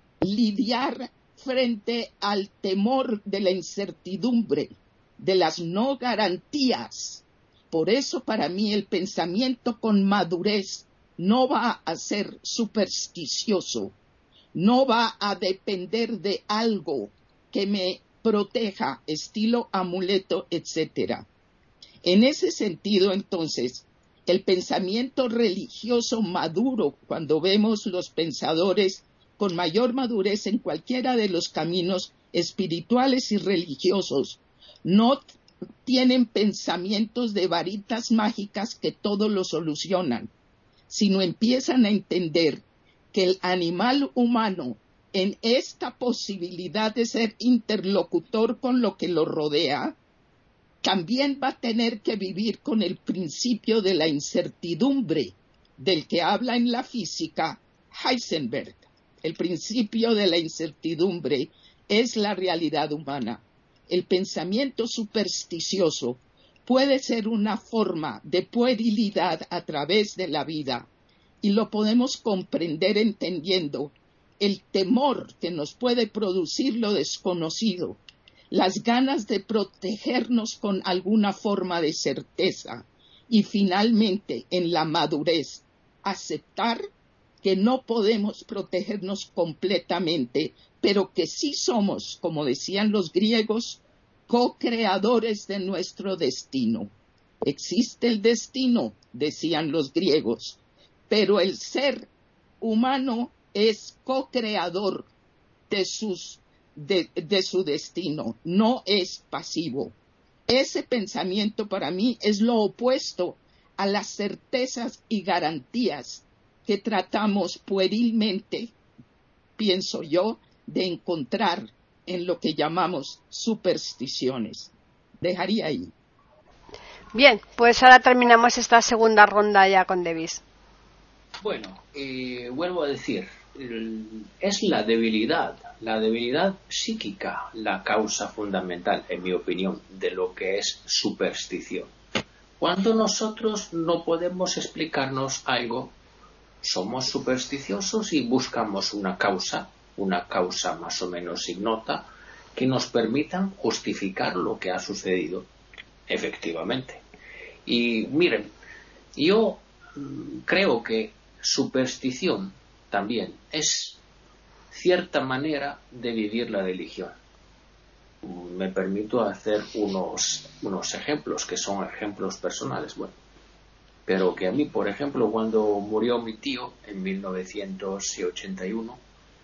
lidiar frente al temor de la incertidumbre, de las no garantías. Por eso para mí el pensamiento con madurez no va a ser supersticioso, no va a depender de algo que me proteja, estilo amuleto, etcétera. En ese sentido, entonces, el pensamiento religioso maduro, cuando vemos los pensadores con mayor madurez en cualquiera de los caminos espirituales y religiosos, no tienen pensamientos de varitas mágicas que todo lo solucionan, sino empiezan a entender que el animal humano, en esta posibilidad de ser interlocutor con lo que lo rodea, también va a tener que vivir con el principio de la incertidumbre del que habla en la física Heisenberg. El principio de la incertidumbre es la realidad humana. El pensamiento supersticioso puede ser una forma de puerilidad a través de la vida, y lo podemos comprender entendiendo el temor que nos puede producir lo desconocido, las ganas de protegernos con alguna forma de certeza, y finalmente, en la madurez, aceptar que no podemos protegernos completamente, pero que sí somos, como decían los griegos, co-creadores de nuestro destino. Existe el destino, decían los griegos, pero el ser humano es co-creador de, sus, de, de su destino, no es pasivo. Ese pensamiento para mí es lo opuesto a las certezas y garantías que tratamos puerilmente, pienso yo, de encontrar en lo que llamamos supersticiones. Dejaría ahí. Bien, pues ahora terminamos esta segunda ronda ya con Davis. Bueno, eh, vuelvo a decir, es la debilidad, la debilidad psíquica la causa fundamental, en mi opinión, de lo que es superstición. Cuando nosotros no podemos explicarnos algo, somos supersticiosos y buscamos una causa, una causa más o menos ignota, que nos permitan justificar lo que ha sucedido, efectivamente. Y miren, yo mmm, creo que superstición también es cierta manera de vivir la religión. Me permito hacer unos, unos ejemplos que son ejemplos personales, bueno, pero que a mí, por ejemplo, cuando murió mi tío en mil novecientos ochenta y uno,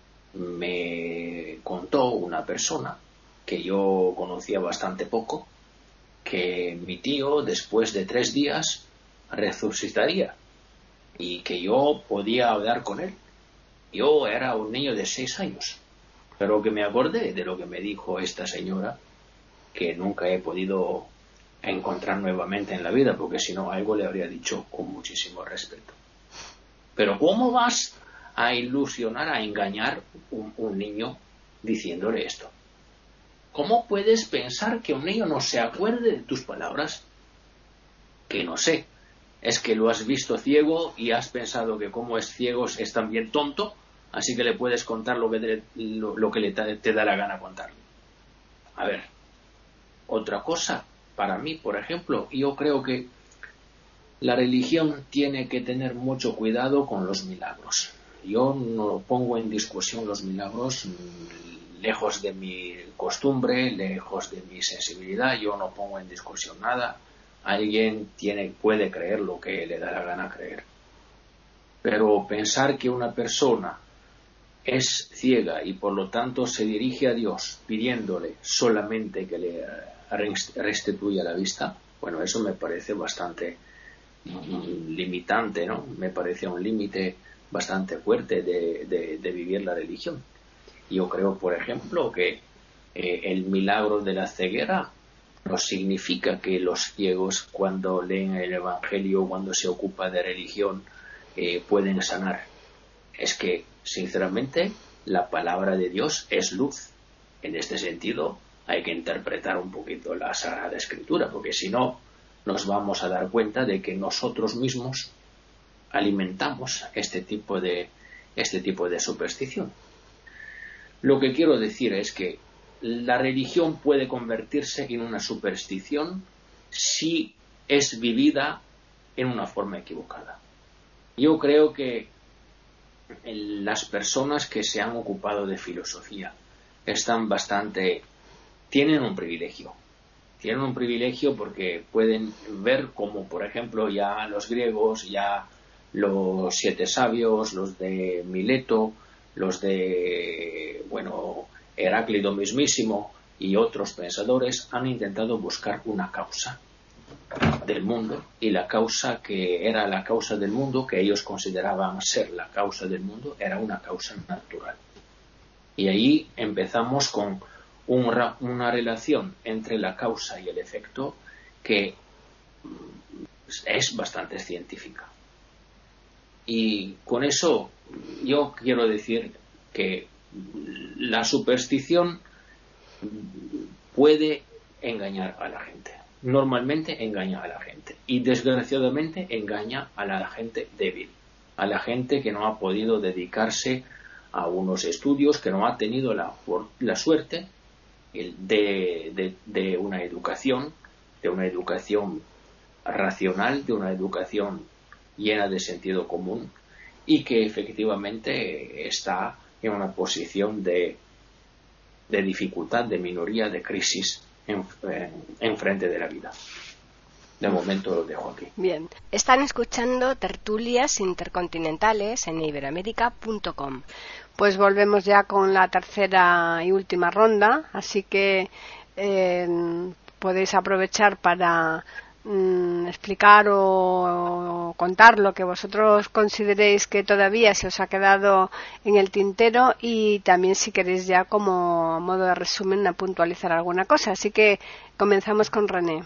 me contó una persona que yo conocía bastante poco, que mi tío después de tres días resucitaría y que yo podía hablar con él. Yo era un niño de seis años, pero que me acordé de lo que me dijo esta señora, que nunca he podido encontrar nuevamente en la vida, porque si no algo le habría dicho con muchísimo respeto. Pero ¿cómo vas a ilusionar, a engañar un, un niño diciéndole esto? ¿Cómo puedes pensar que un niño no se acuerde de tus palabras? Que no sé, es que lo has visto ciego y has pensado que como es ciego es también tonto, así que le puedes contar lo que, te, lo, lo que le te, te da la gana contarle. A ver, otra cosa, para mí, por ejemplo, yo creo que la religión tiene que tener mucho cuidado con los milagros. Yo no pongo en discusión los milagros, lejos de mi costumbre, lejos de mi sensibilidad, yo no pongo en discusión nada. Alguien tiene, puede creer lo que le da la gana creer. Pero pensar que una persona es ciega y por lo tanto se dirige a Dios pidiéndole solamente que le restituya la vista, bueno, eso me parece bastante limitante, ¿no? Me parece un límite bastante fuerte de, de, de vivir la religión. Yo creo, por ejemplo, que eh, el milagro de la ceguera no significa que los ciegos, cuando leen el Evangelio, cuando se ocupa de religión, eh, pueden sanar. Es que, sinceramente, la palabra de Dios es luz. En este sentido, hay que interpretar un poquito la Sagrada Escritura, porque si no, nos vamos a dar cuenta de que nosotros mismos alimentamos este tipo de, este tipo de superstición. Lo que quiero decir es que la religión puede convertirse en una superstición si es vivida en una forma equivocada. Yo creo que las personas que se han ocupado de filosofía están bastante, tienen un privilegio. Tienen un privilegio porque pueden ver como, por ejemplo, ya los griegos, ya los siete sabios, los de Mileto, los de, bueno, Heráclito mismísimo y otros pensadores han intentado buscar una causa del mundo, y la causa que era la causa del mundo, que ellos consideraban ser la causa del mundo, era una causa natural. Y ahí empezamos con un, una relación entre la causa y el efecto que es bastante científica. Y con eso yo quiero decir que la superstición puede engañar a la gente. Normalmente engaña a la gente y desgraciadamente engaña a la gente débil, a la gente que no ha podido dedicarse a unos estudios, que no ha tenido la, la suerte de, de, de una educación, de una educación racional, de una educación llena de sentido común, y que efectivamente está en una posición de, de dificultad, de minoría, de crisis en, en, en frente de la vida. De momento lo dejo aquí. Bien, están escuchando Tertulias Intercontinentales en iberoamerica punto com. Pues volvemos ya con la tercera y última ronda, así que eh, podéis aprovechar para mm, explicar o, o contar lo que vosotros consideréis que todavía se os ha quedado en el tintero, y también si queréis ya como modo de resumen a puntualizar alguna cosa. Así que comenzamos con René.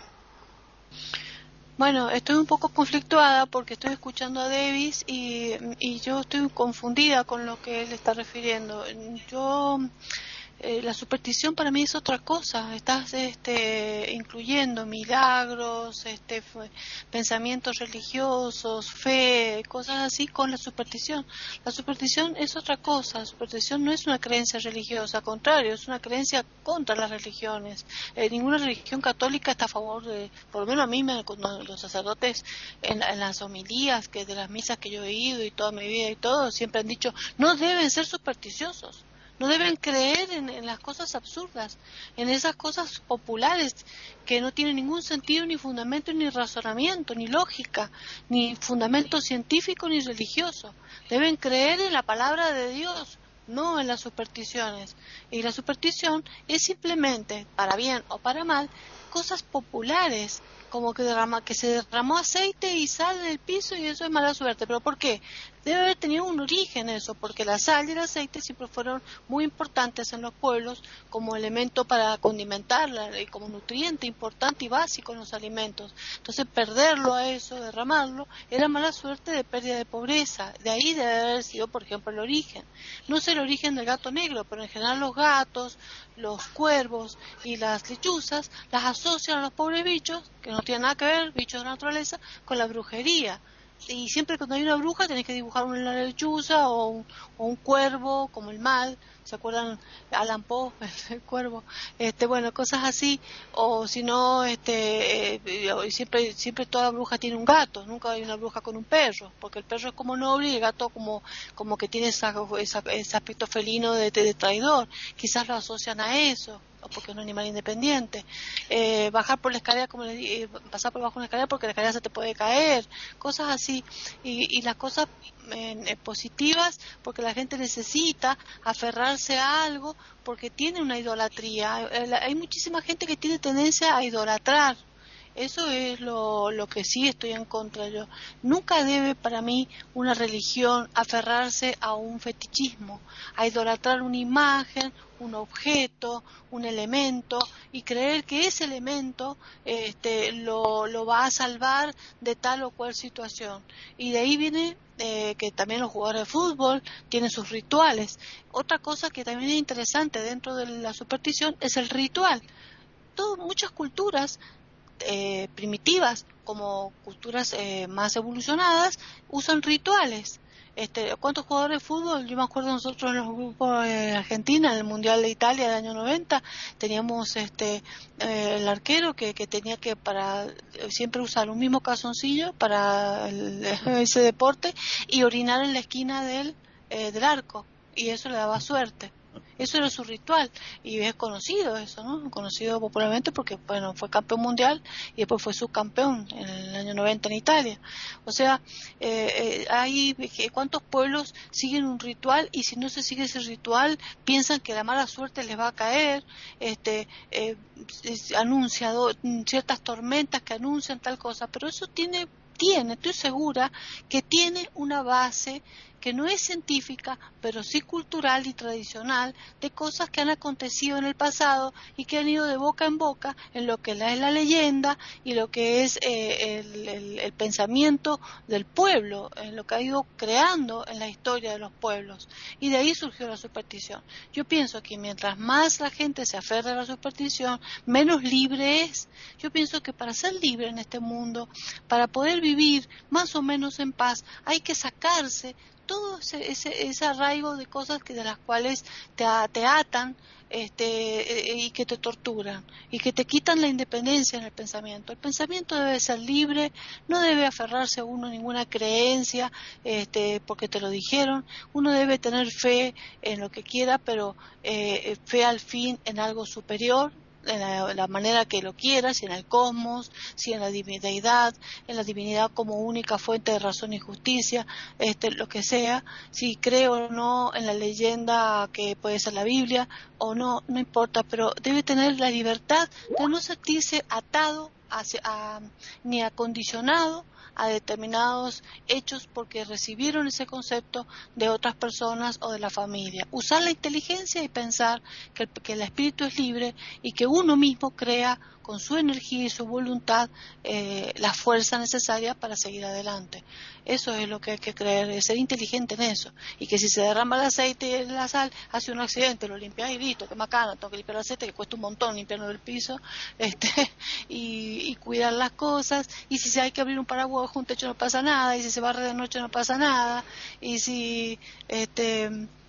Bueno, estoy un poco conflictuada porque estoy escuchando a Davis y, y yo estoy confundida con lo que él está refiriendo. Yo, eh, la superstición para mí es otra cosa. Estás este, incluyendo milagros, este, f- pensamientos religiosos, fe, cosas así con la superstición. La superstición es otra cosa. La superstición no es una creencia religiosa, al contrario, es una creencia contra las religiones. Eh, ninguna religión católica está a favor de, por lo menos a mí, me, cuando los sacerdotes en, en las homilías que de las misas que yo he ido y toda mi vida y todo, siempre han dicho, no deben ser supersticiosos. No deben creer en, en las cosas absurdas, en esas cosas populares que no tienen ningún sentido, ni fundamento, ni razonamiento, ni lógica, ni fundamento científico, ni religioso. Deben creer en la palabra de Dios, no en las supersticiones. Y la superstición es simplemente, para bien o para mal, cosas populares, como que, derrama, que se derramó aceite y sal en el piso y eso es mala suerte. ¿Pero por qué? Debe haber tenido un origen eso, porque la sal y el aceite siempre fueron muy importantes en los pueblos como elemento para condimentarla y como nutriente importante y básico en los alimentos. Entonces perderlo a eso, derramarlo, era mala suerte de pérdida de pobreza. De ahí debe haber sido, por ejemplo, el origen. No sé el origen del gato negro, pero en general los gatos, los cuervos y las lechuzas las asocian a los pobres bichos, que no tienen nada que ver, bichos de la naturaleza, con la brujería. Y siempre cuando hay una bruja tenés que dibujar una lechuza o un, o un cuervo como el mal, ¿se acuerdan? Alan Poe, el cuervo, este, bueno, cosas así, o si no, este, eh, siempre, siempre toda bruja tiene un gato, nunca hay una bruja con un perro, porque el perro es como noble y el gato como, como que tiene esa, esa, ese aspecto felino de, de, de traidor, quizás lo asocian a eso, porque es un animal independiente. Eh, bajar por la escalera, como le di, eh, pasar por debajo de una escalera porque la escalera se te puede caer, cosas así. Y, y las cosas eh, eh, positivas porque la gente necesita aferrarse a algo porque tiene una idolatría. Eh, hay muchísima gente que tiene tendencia a idolatrar. Eso es lo, lo que sí estoy en contra yo. Nunca debe para mí una religión aferrarse a un fetichismo, a idolatrar una imagen, un objeto, un elemento y creer que ese elemento este, lo, lo va a salvar de tal o cual situación. Y de ahí viene eh, que también los jugadores de fútbol tienen sus rituales. Otra cosa que también es interesante dentro de la superstición es el ritual. Todo, muchas culturas Eh, primitivas como culturas eh, más evolucionadas usan rituales. Este, ¿cuántos jugadores de fútbol? Yo me acuerdo nosotros en los grupos de Argentina, en el Mundial de Italia del año noventa, teníamos este eh, el arquero que, que tenía que para eh, siempre usar un mismo calzoncillo para el, ese deporte y orinar en la esquina del, eh, del arco, y eso le daba suerte. Eso era su ritual y es conocido eso, ¿no? Conocido popularmente porque, bueno, fue campeón mundial y después fue subcampeón en el año noventa en Italia. O sea, eh, eh, hay cuántos pueblos siguen un ritual y si no se sigue ese ritual piensan que la mala suerte les va a caer, este, eh, anunciado ciertas tormentas que anuncian tal cosa, pero eso tiene tiene, estoy segura que tiene una base que no es científica, pero sí cultural y tradicional, de cosas que han acontecido en el pasado y que han ido de boca en boca en lo que es la leyenda y lo que es eh, el, el, el pensamiento del pueblo, en lo que ha ido creando en la historia de los pueblos. Y de ahí surgió la superstición. Yo pienso que mientras más la gente se aferra a la superstición, menos libre es. Yo pienso que para ser libre en este mundo, para poder vivir más o menos en paz, hay que sacarse todo ese, ese, ese arraigo de cosas que de las cuales te, te atan este, y que te torturan y que te quitan la independencia en el pensamiento. El pensamiento debe ser libre, no debe aferrarse a uno a ninguna creencia este, porque te lo dijeron. Uno debe tener fe en lo que quiera, pero eh, fe al fin en algo superior, en la, la manera que lo quiera, si en el cosmos, si en la divinidad, en la divinidad como única fuente de razón y justicia, este, lo que sea, si cree o no en la leyenda que puede ser la Biblia o no, no importa, pero debe tener la libertad de no sentirse atado hacia, a, ni acondicionado a determinados hechos porque recibieron ese concepto de otras personas o de la familia. Usar la inteligencia y pensar que el, que el espíritu es libre y que uno mismo crea con su energía y su voluntad eh, la fuerza necesaria para seguir adelante. Eso es lo que hay que creer, es ser inteligente en eso. Y que si se derrama el aceite y la sal, hace un accidente, lo limpias y listo, que macana, tengo que limpiar el aceite, que cuesta un montón limpiarlo del piso, este, y, y cuidar las cosas. Y si hay que abrir un paraguas bajo un techo no pasa nada, y si se barre de noche no pasa nada, y si este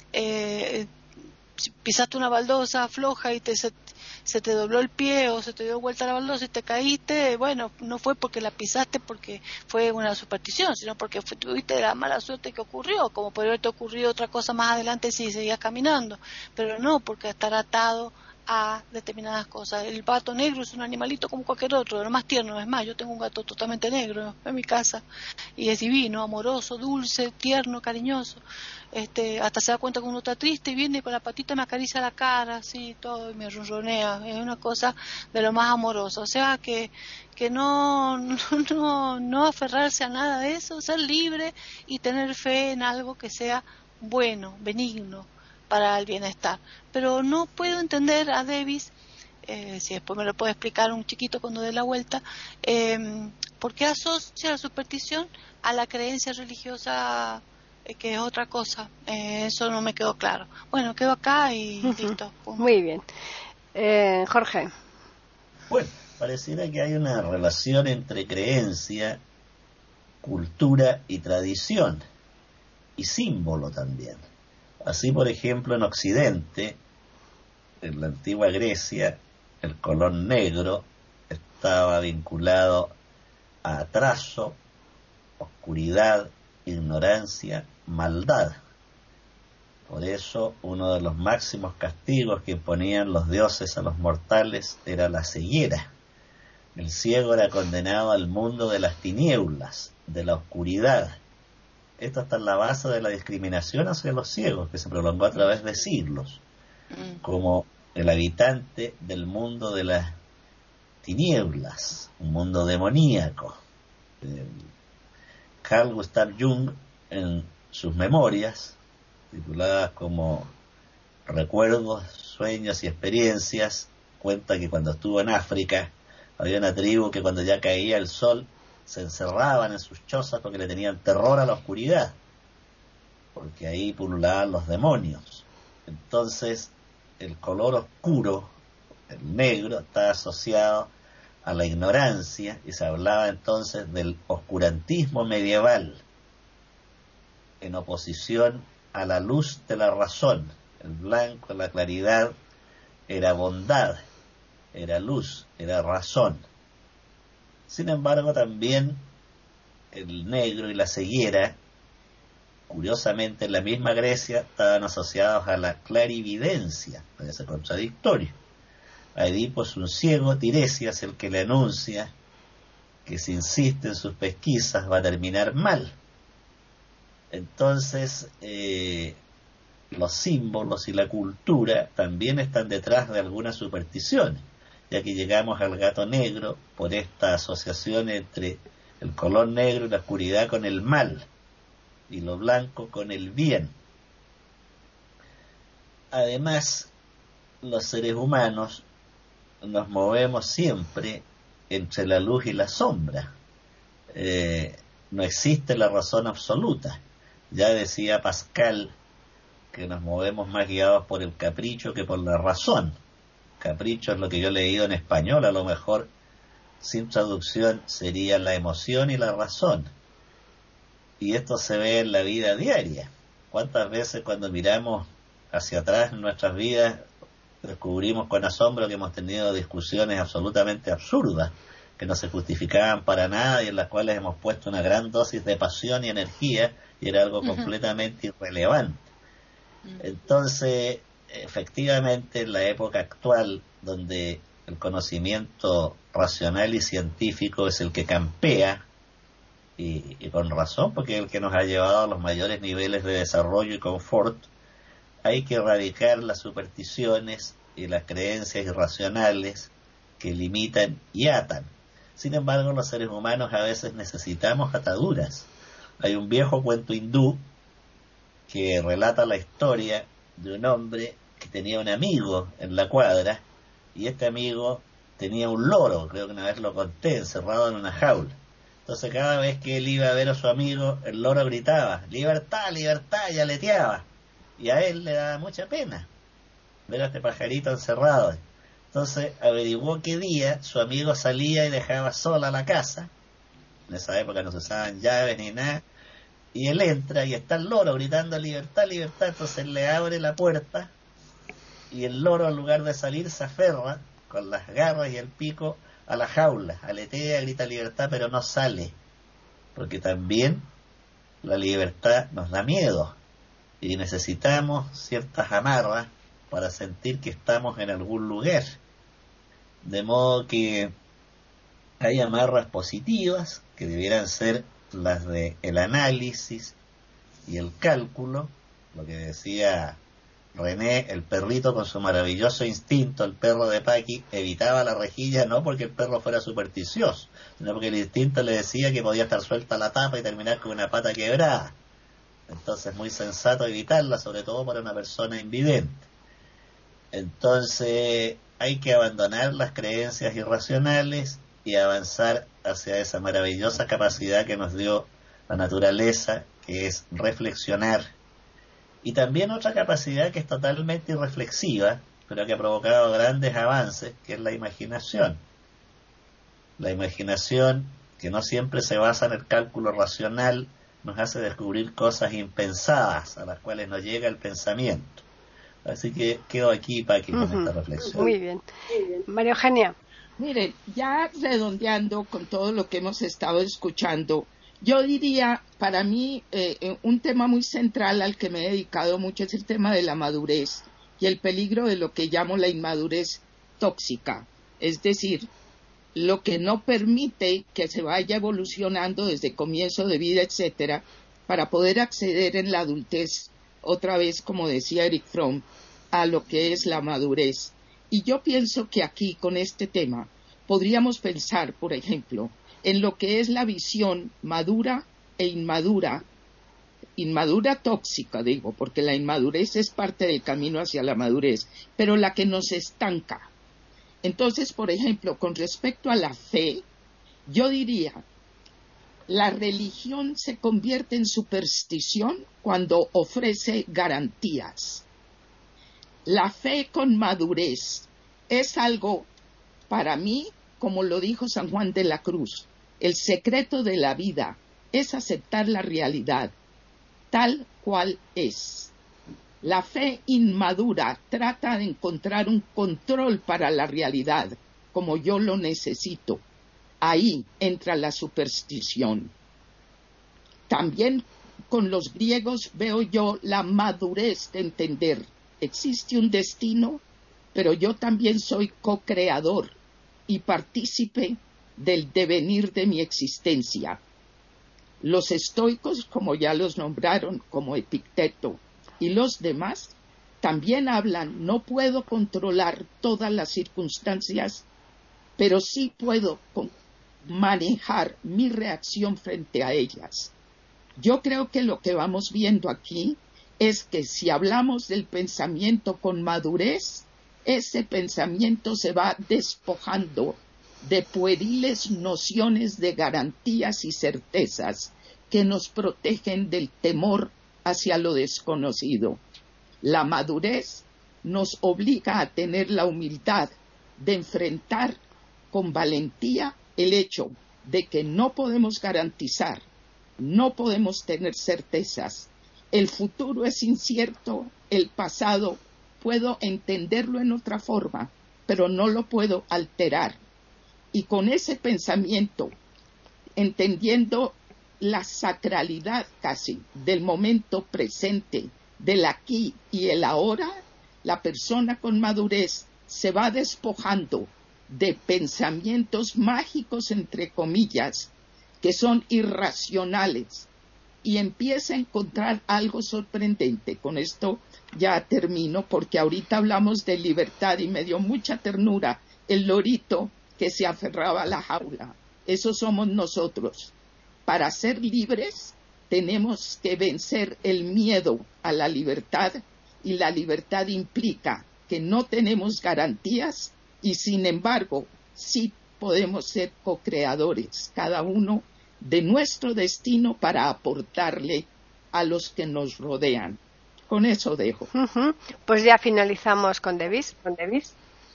eh, si pisaste una baldosa floja y te se, se te dobló el pie o se te dio vuelta la baldosa y te caíste, bueno, no fue porque la pisaste porque fue una superstición, sino porque fue, tuviste la mala suerte que ocurrió, como podría haberte ocurrido otra cosa más adelante si seguías caminando, pero no porque estar atado a determinadas cosas. El pato negro es un animalito como cualquier otro, lo más tierno. Es más, yo tengo un gato totalmente negro en mi casa y es divino, amoroso, dulce, tierno, cariñoso. Este, hasta se da cuenta que uno está triste y viene con la patita me acaricia la cara, así todo, y me ronronea. Es una cosa de lo más amoroso. O sea que que no no no aferrarse a nada de eso, ser libre y tener fe en algo que sea bueno, benigno para el bienestar. Pero no puedo entender a Davis, eh, si después me lo puede explicar un chiquito cuando dé la vuelta, eh, ¿por qué asocia la superstición a la creencia religiosa, eh, que es otra cosa? Eh, eso no me quedó claro. Bueno, quedo acá y listo. Pum. Muy bien. Eh, Jorge. Bueno, pareciera que hay una relación entre creencia, cultura y tradición, y símbolo también. Así, por ejemplo, en Occidente, en la antigua Grecia, el color negro estaba vinculado a atraso, oscuridad, ignorancia, maldad. Por eso, uno de los máximos castigos que ponían los dioses a los mortales era la ceguera. El ciego era condenado al mundo de las tinieblas, de la oscuridad. Esto está en la base de la discriminación hacia los ciegos, que se prolongó a través de siglos, como el habitante del mundo de las tinieblas, un mundo demoníaco. Eh, Carl Gustav Jung, en sus memorias, tituladas como Recuerdos, Sueños y Experiencias, cuenta que cuando estuvo en África, había una tribu que cuando ya caía el sol, se encerraban en sus chozas porque le tenían terror a la oscuridad, porque ahí pululaban los demonios. Entonces, el color oscuro, el negro, está asociado a la ignorancia, y se hablaba entonces del oscurantismo medieval, en oposición a la luz de la razón. El blanco, la claridad, era bondad, era luz, era razón. Sin embargo, también el negro y la ceguera, curiosamente en la misma Grecia, estaban asociados a la clarividencia, parece contradictorio. A Edipo es un ciego, Tiresias el que le anuncia que si insiste en sus pesquisas va a terminar mal. Entonces, eh, los símbolos y la cultura también están detrás de algunas supersticiones, ya que llegamos al gato negro por esta asociación entre el color negro y la oscuridad con el mal, y lo blanco con el bien. Además, los seres humanos nos movemos siempre entre la luz y la sombra. Eh, no existe la razón absoluta. Ya decía Pascal que nos movemos más guiados por el capricho que por la razón. Capricho es lo que yo he leído en español, a lo mejor sin traducción sería la emoción y la razón. Y esto se ve en la vida diaria. ¿Cuántas veces cuando miramos hacia atrás en nuestras vidas descubrimos con asombro que hemos tenido discusiones absolutamente absurdas, que no se justificaban para nada y en las cuales hemos puesto una gran dosis de pasión y energía y era algo uh-huh. completamente irrelevante? Uh-huh. Entonces, efectivamente, en la época actual, donde el conocimiento racional y científico es el que campea, y, y con razón, porque es el que nos ha llevado a los mayores niveles de desarrollo y confort. Hay que erradicar las supersticiones y las creencias irracionales que limitan y atan. Sin embargo, los seres humanos a veces necesitamos ataduras. Hay un viejo cuento hindú que relata la historia de un hombre que tenía un amigo en la cuadra, y este amigo tenía un loro, creo que una vez lo conté, encerrado en una jaula. Entonces cada vez que él iba a ver a su amigo, el loro gritaba, libertad, libertad, y aleteaba. Y a él le daba mucha pena ver a este pajarito encerrado. Entonces averiguó qué día su amigo salía y dejaba sola la casa. En esa época no se usaban llaves ni nada. Y él entra y está el loro gritando libertad, libertad. Entonces él le abre la puerta y el loro, en lugar de salir, se aferra con las garras y el pico a la jaula, aletea, grita libertad, pero no sale, porque también la libertad nos da miedo y necesitamos ciertas amarras para sentir que estamos en algún lugar. De modo que hay amarras positivas que debieran ser las de el análisis y el cálculo, lo que decía René, el perrito con su maravilloso instinto, el perro de Paqui, evitaba la rejilla no porque el perro fuera supersticioso, sino porque el instinto le decía que podía estar suelta la tapa y terminar con una pata quebrada. Entonces es muy sensato evitarla, sobre todo para una persona invidente. Entonces hay que abandonar las creencias irracionales y avanzar hacia esa maravillosa capacidad que nos dio la naturaleza, que es reflexionar. Y también otra capacidad que es totalmente irreflexiva, pero que ha provocado grandes avances, que es la imaginación. La imaginación, que no siempre se basa en el cálculo racional, nos hace descubrir cosas impensadas a las cuales no llega el pensamiento. Así que quedo aquí, Paqui, con uh-huh. esta reflexión. Muy bien. María Eugenia. Mire, ya redondeando con todo lo que hemos estado escuchando, yo diría, para mí, eh, un tema muy central al que me he dedicado mucho es el tema de la madurez y el peligro de lo que llamo la inmadurez tóxica. Es decir, lo que no permite que se vaya evolucionando desde comienzo de vida, etcétera, para poder acceder en la adultez, otra vez, como decía Eric Fromm, a lo que es la madurez. Y yo pienso que aquí, con este tema, podríamos pensar, por ejemplo, en lo que es la visión madura e inmadura, inmadura tóxica, digo, porque la inmadurez es parte del camino hacia la madurez, pero la que nos estanca. Entonces, por ejemplo, con respecto a la fe, yo diría, la religión se convierte en superstición cuando ofrece garantías. La fe con madurez es algo, para mí, como lo dijo San Juan de la Cruz, el secreto de la vida es aceptar la realidad tal cual es. La fe inmadura trata de encontrar un control para la realidad, como yo lo necesito. Ahí entra la superstición. También con los griegos veo yo la madurez de entender. Existe un destino, pero yo también soy co-creador y partícipe del devenir de mi existencia. Los estoicos, como ya los nombraron, como Epicteto, y los demás, también hablan, no puedo controlar todas las circunstancias, pero sí puedo manejar mi reacción frente a ellas. Yo creo que lo que vamos viendo aquí es que si hablamos del pensamiento con madurez, ese pensamiento se va despojando de pueriles nociones de garantías y certezas que nos protegen del temor hacia lo desconocido. La madurez nos obliga a tener la humildad de enfrentar con valentía el hecho de que no podemos garantizar, no podemos tener certezas. El futuro es incierto, el pasado puedo entenderlo en otra forma, pero no lo puedo alterar. Y con ese pensamiento, entendiendo la sacralidad casi del momento presente, del aquí y el ahora, la persona con madurez se va despojando de pensamientos mágicos, entre comillas, que son irracionales, y empieza a encontrar algo sorprendente. Con esto ya termino, porque ahorita hablamos de libertad y me dio mucha ternura el lorito que se aferraba a la jaula. Eso somos nosotros. Para ser libres tenemos que vencer el miedo a la libertad, y la libertad implica que no tenemos garantías y sin embargo sí podemos ser co-creadores, cada uno de nuestro destino, para aportarle a los que nos rodean. Con eso dejo. Uh-huh. Pues ya finalizamos con Davis. Con Davis.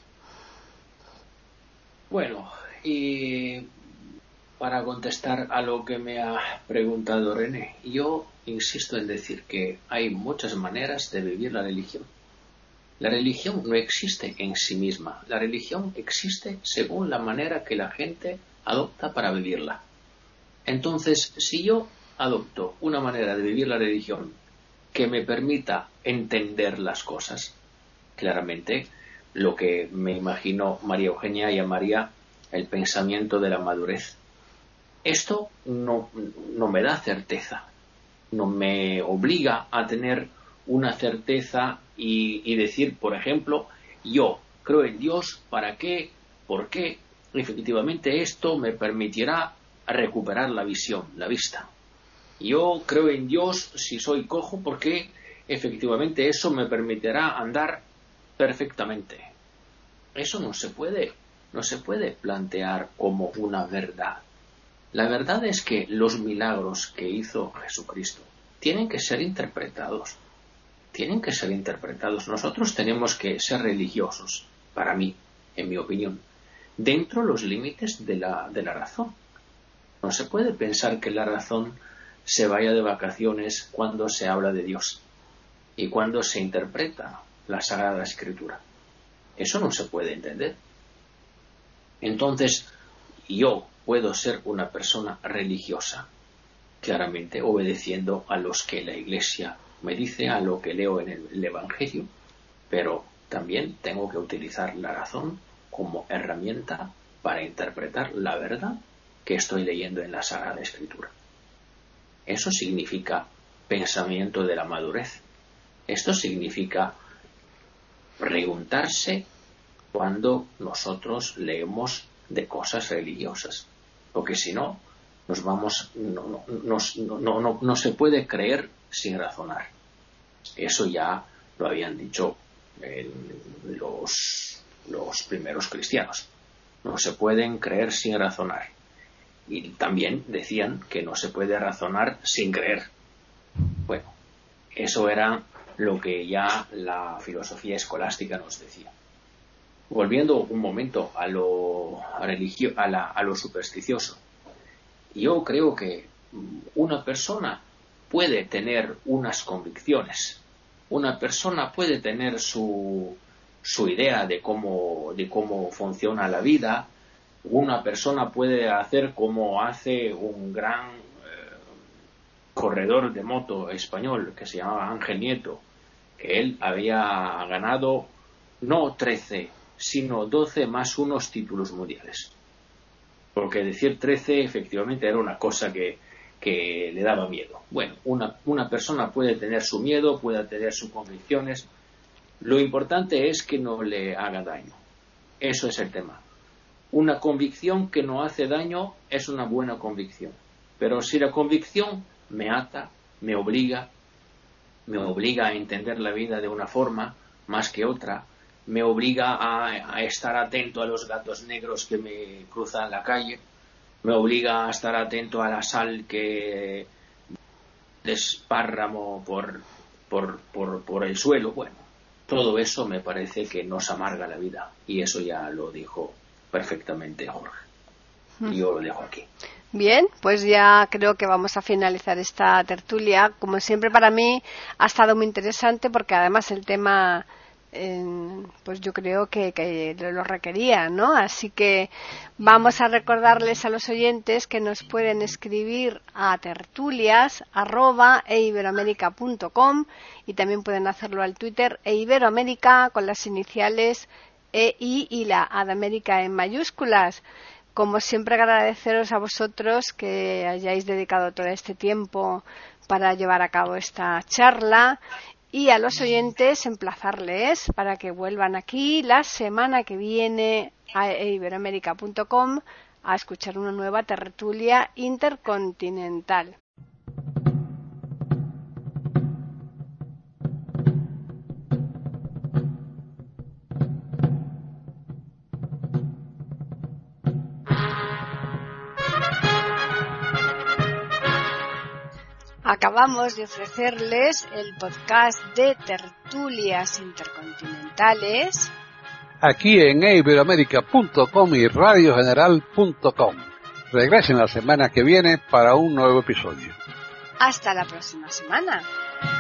Bueno, y para contestar a lo que me ha preguntado René, yo insisto en decir que hay muchas maneras de vivir la religión. La religión no existe en sí misma. La religión existe según la manera que la gente adopta para vivirla. Entonces, si yo adopto una manera de vivir la religión que me permita entender las cosas, claramente lo que me imagino María Eugenia llamaría el pensamiento de la madurez. Esto no, no me da certeza, no me obliga a tener una certeza y, y decir, por ejemplo, yo creo en Dios, ¿para qué? ¿Por qué? Efectivamente esto me permitirá recuperar la visión, la vista. Yo creo en Dios si soy cojo porque efectivamente eso me permitirá andar perfectamente. Eso no se puede, no se puede plantear como una verdad. La verdad es que los milagros que hizo Jesucristo tienen que ser interpretados. Tienen que ser interpretados. Nosotros tenemos que ser religiosos, para mí, en mi opinión, dentro de los límites de la, de la razón. No se puede pensar que la razón se vaya de vacaciones cuando se habla de Dios y cuando se interpreta la Sagrada Escritura. Eso no se puede entender. Entonces, yo puedo ser una persona religiosa, claramente obedeciendo a los que la Iglesia me dice, a lo que leo en el, el Evangelio, pero también tengo que utilizar la razón como herramienta para interpretar la verdad que estoy leyendo en la Sagrada Escritura. Eso significa pensamiento de la madurez. Esto significa preguntarse cuando nosotros leemos de cosas religiosas, porque si no, nos vamos, no, no, no, no, no, no se puede creer sin razonar. Eso ya lo habían dicho eh, los, los primeros cristianos. No se pueden creer sin razonar. Y también decían que no se puede razonar sin creer. Bueno, eso era lo que ya la filosofía escolástica nos decía. Volviendo un momento a lo, a religio, a la, a lo supersticioso, yo creo que una persona puede tener unas convicciones, una persona puede tener su, su idea de cómo, de cómo funciona la vida. Una persona puede hacer como hace un gran eh, corredor de moto español que se llamaba Ángel Nieto, que él había ganado no trece, sino doce más unos títulos mundiales. Porque decir trece efectivamente era una cosa que, que le daba miedo. Bueno, una, una persona puede tener su miedo, puede tener sus convicciones. Lo importante es que no le haga daño. Eso es el tema. Una convicción que no hace daño es una buena convicción. Pero si la convicción me ata, me obliga, me obliga a entender la vida de una forma más que otra, me obliga a, a estar atento a los gatos negros que me cruzan la calle, me obliga a estar atento a la sal que despárramo por, por, por, por el suelo. Bueno, todo eso me parece que nos amarga la vida. Y eso ya lo dijo perfectamente Jorge. Y yo lo dejo aquí. Bien, pues ya creo que vamos a finalizar esta tertulia. Como siempre, para mí ha estado muy interesante porque además el tema eh, pues yo creo que, que lo requería, ¿no? Así que vamos a recordarles a los oyentes que nos pueden escribir a tertulias arroba eiberoamerica punto com y también pueden hacerlo al Twitter eiberoamerica con las iniciales E, I y la A de América en mayúsculas. Como siempre, agradeceros a vosotros que hayáis dedicado todo este tiempo para llevar a cabo esta charla y a los oyentes emplazarles para que vuelvan aquí la semana que viene a iberoamerica punto com a escuchar una nueva tertulia intercontinental. Acabamos de ofrecerles el podcast de tertulias intercontinentales aquí en iberoamerica punto com y radio general punto com. Regresen la semana que viene para un nuevo episodio. Hasta la próxima semana.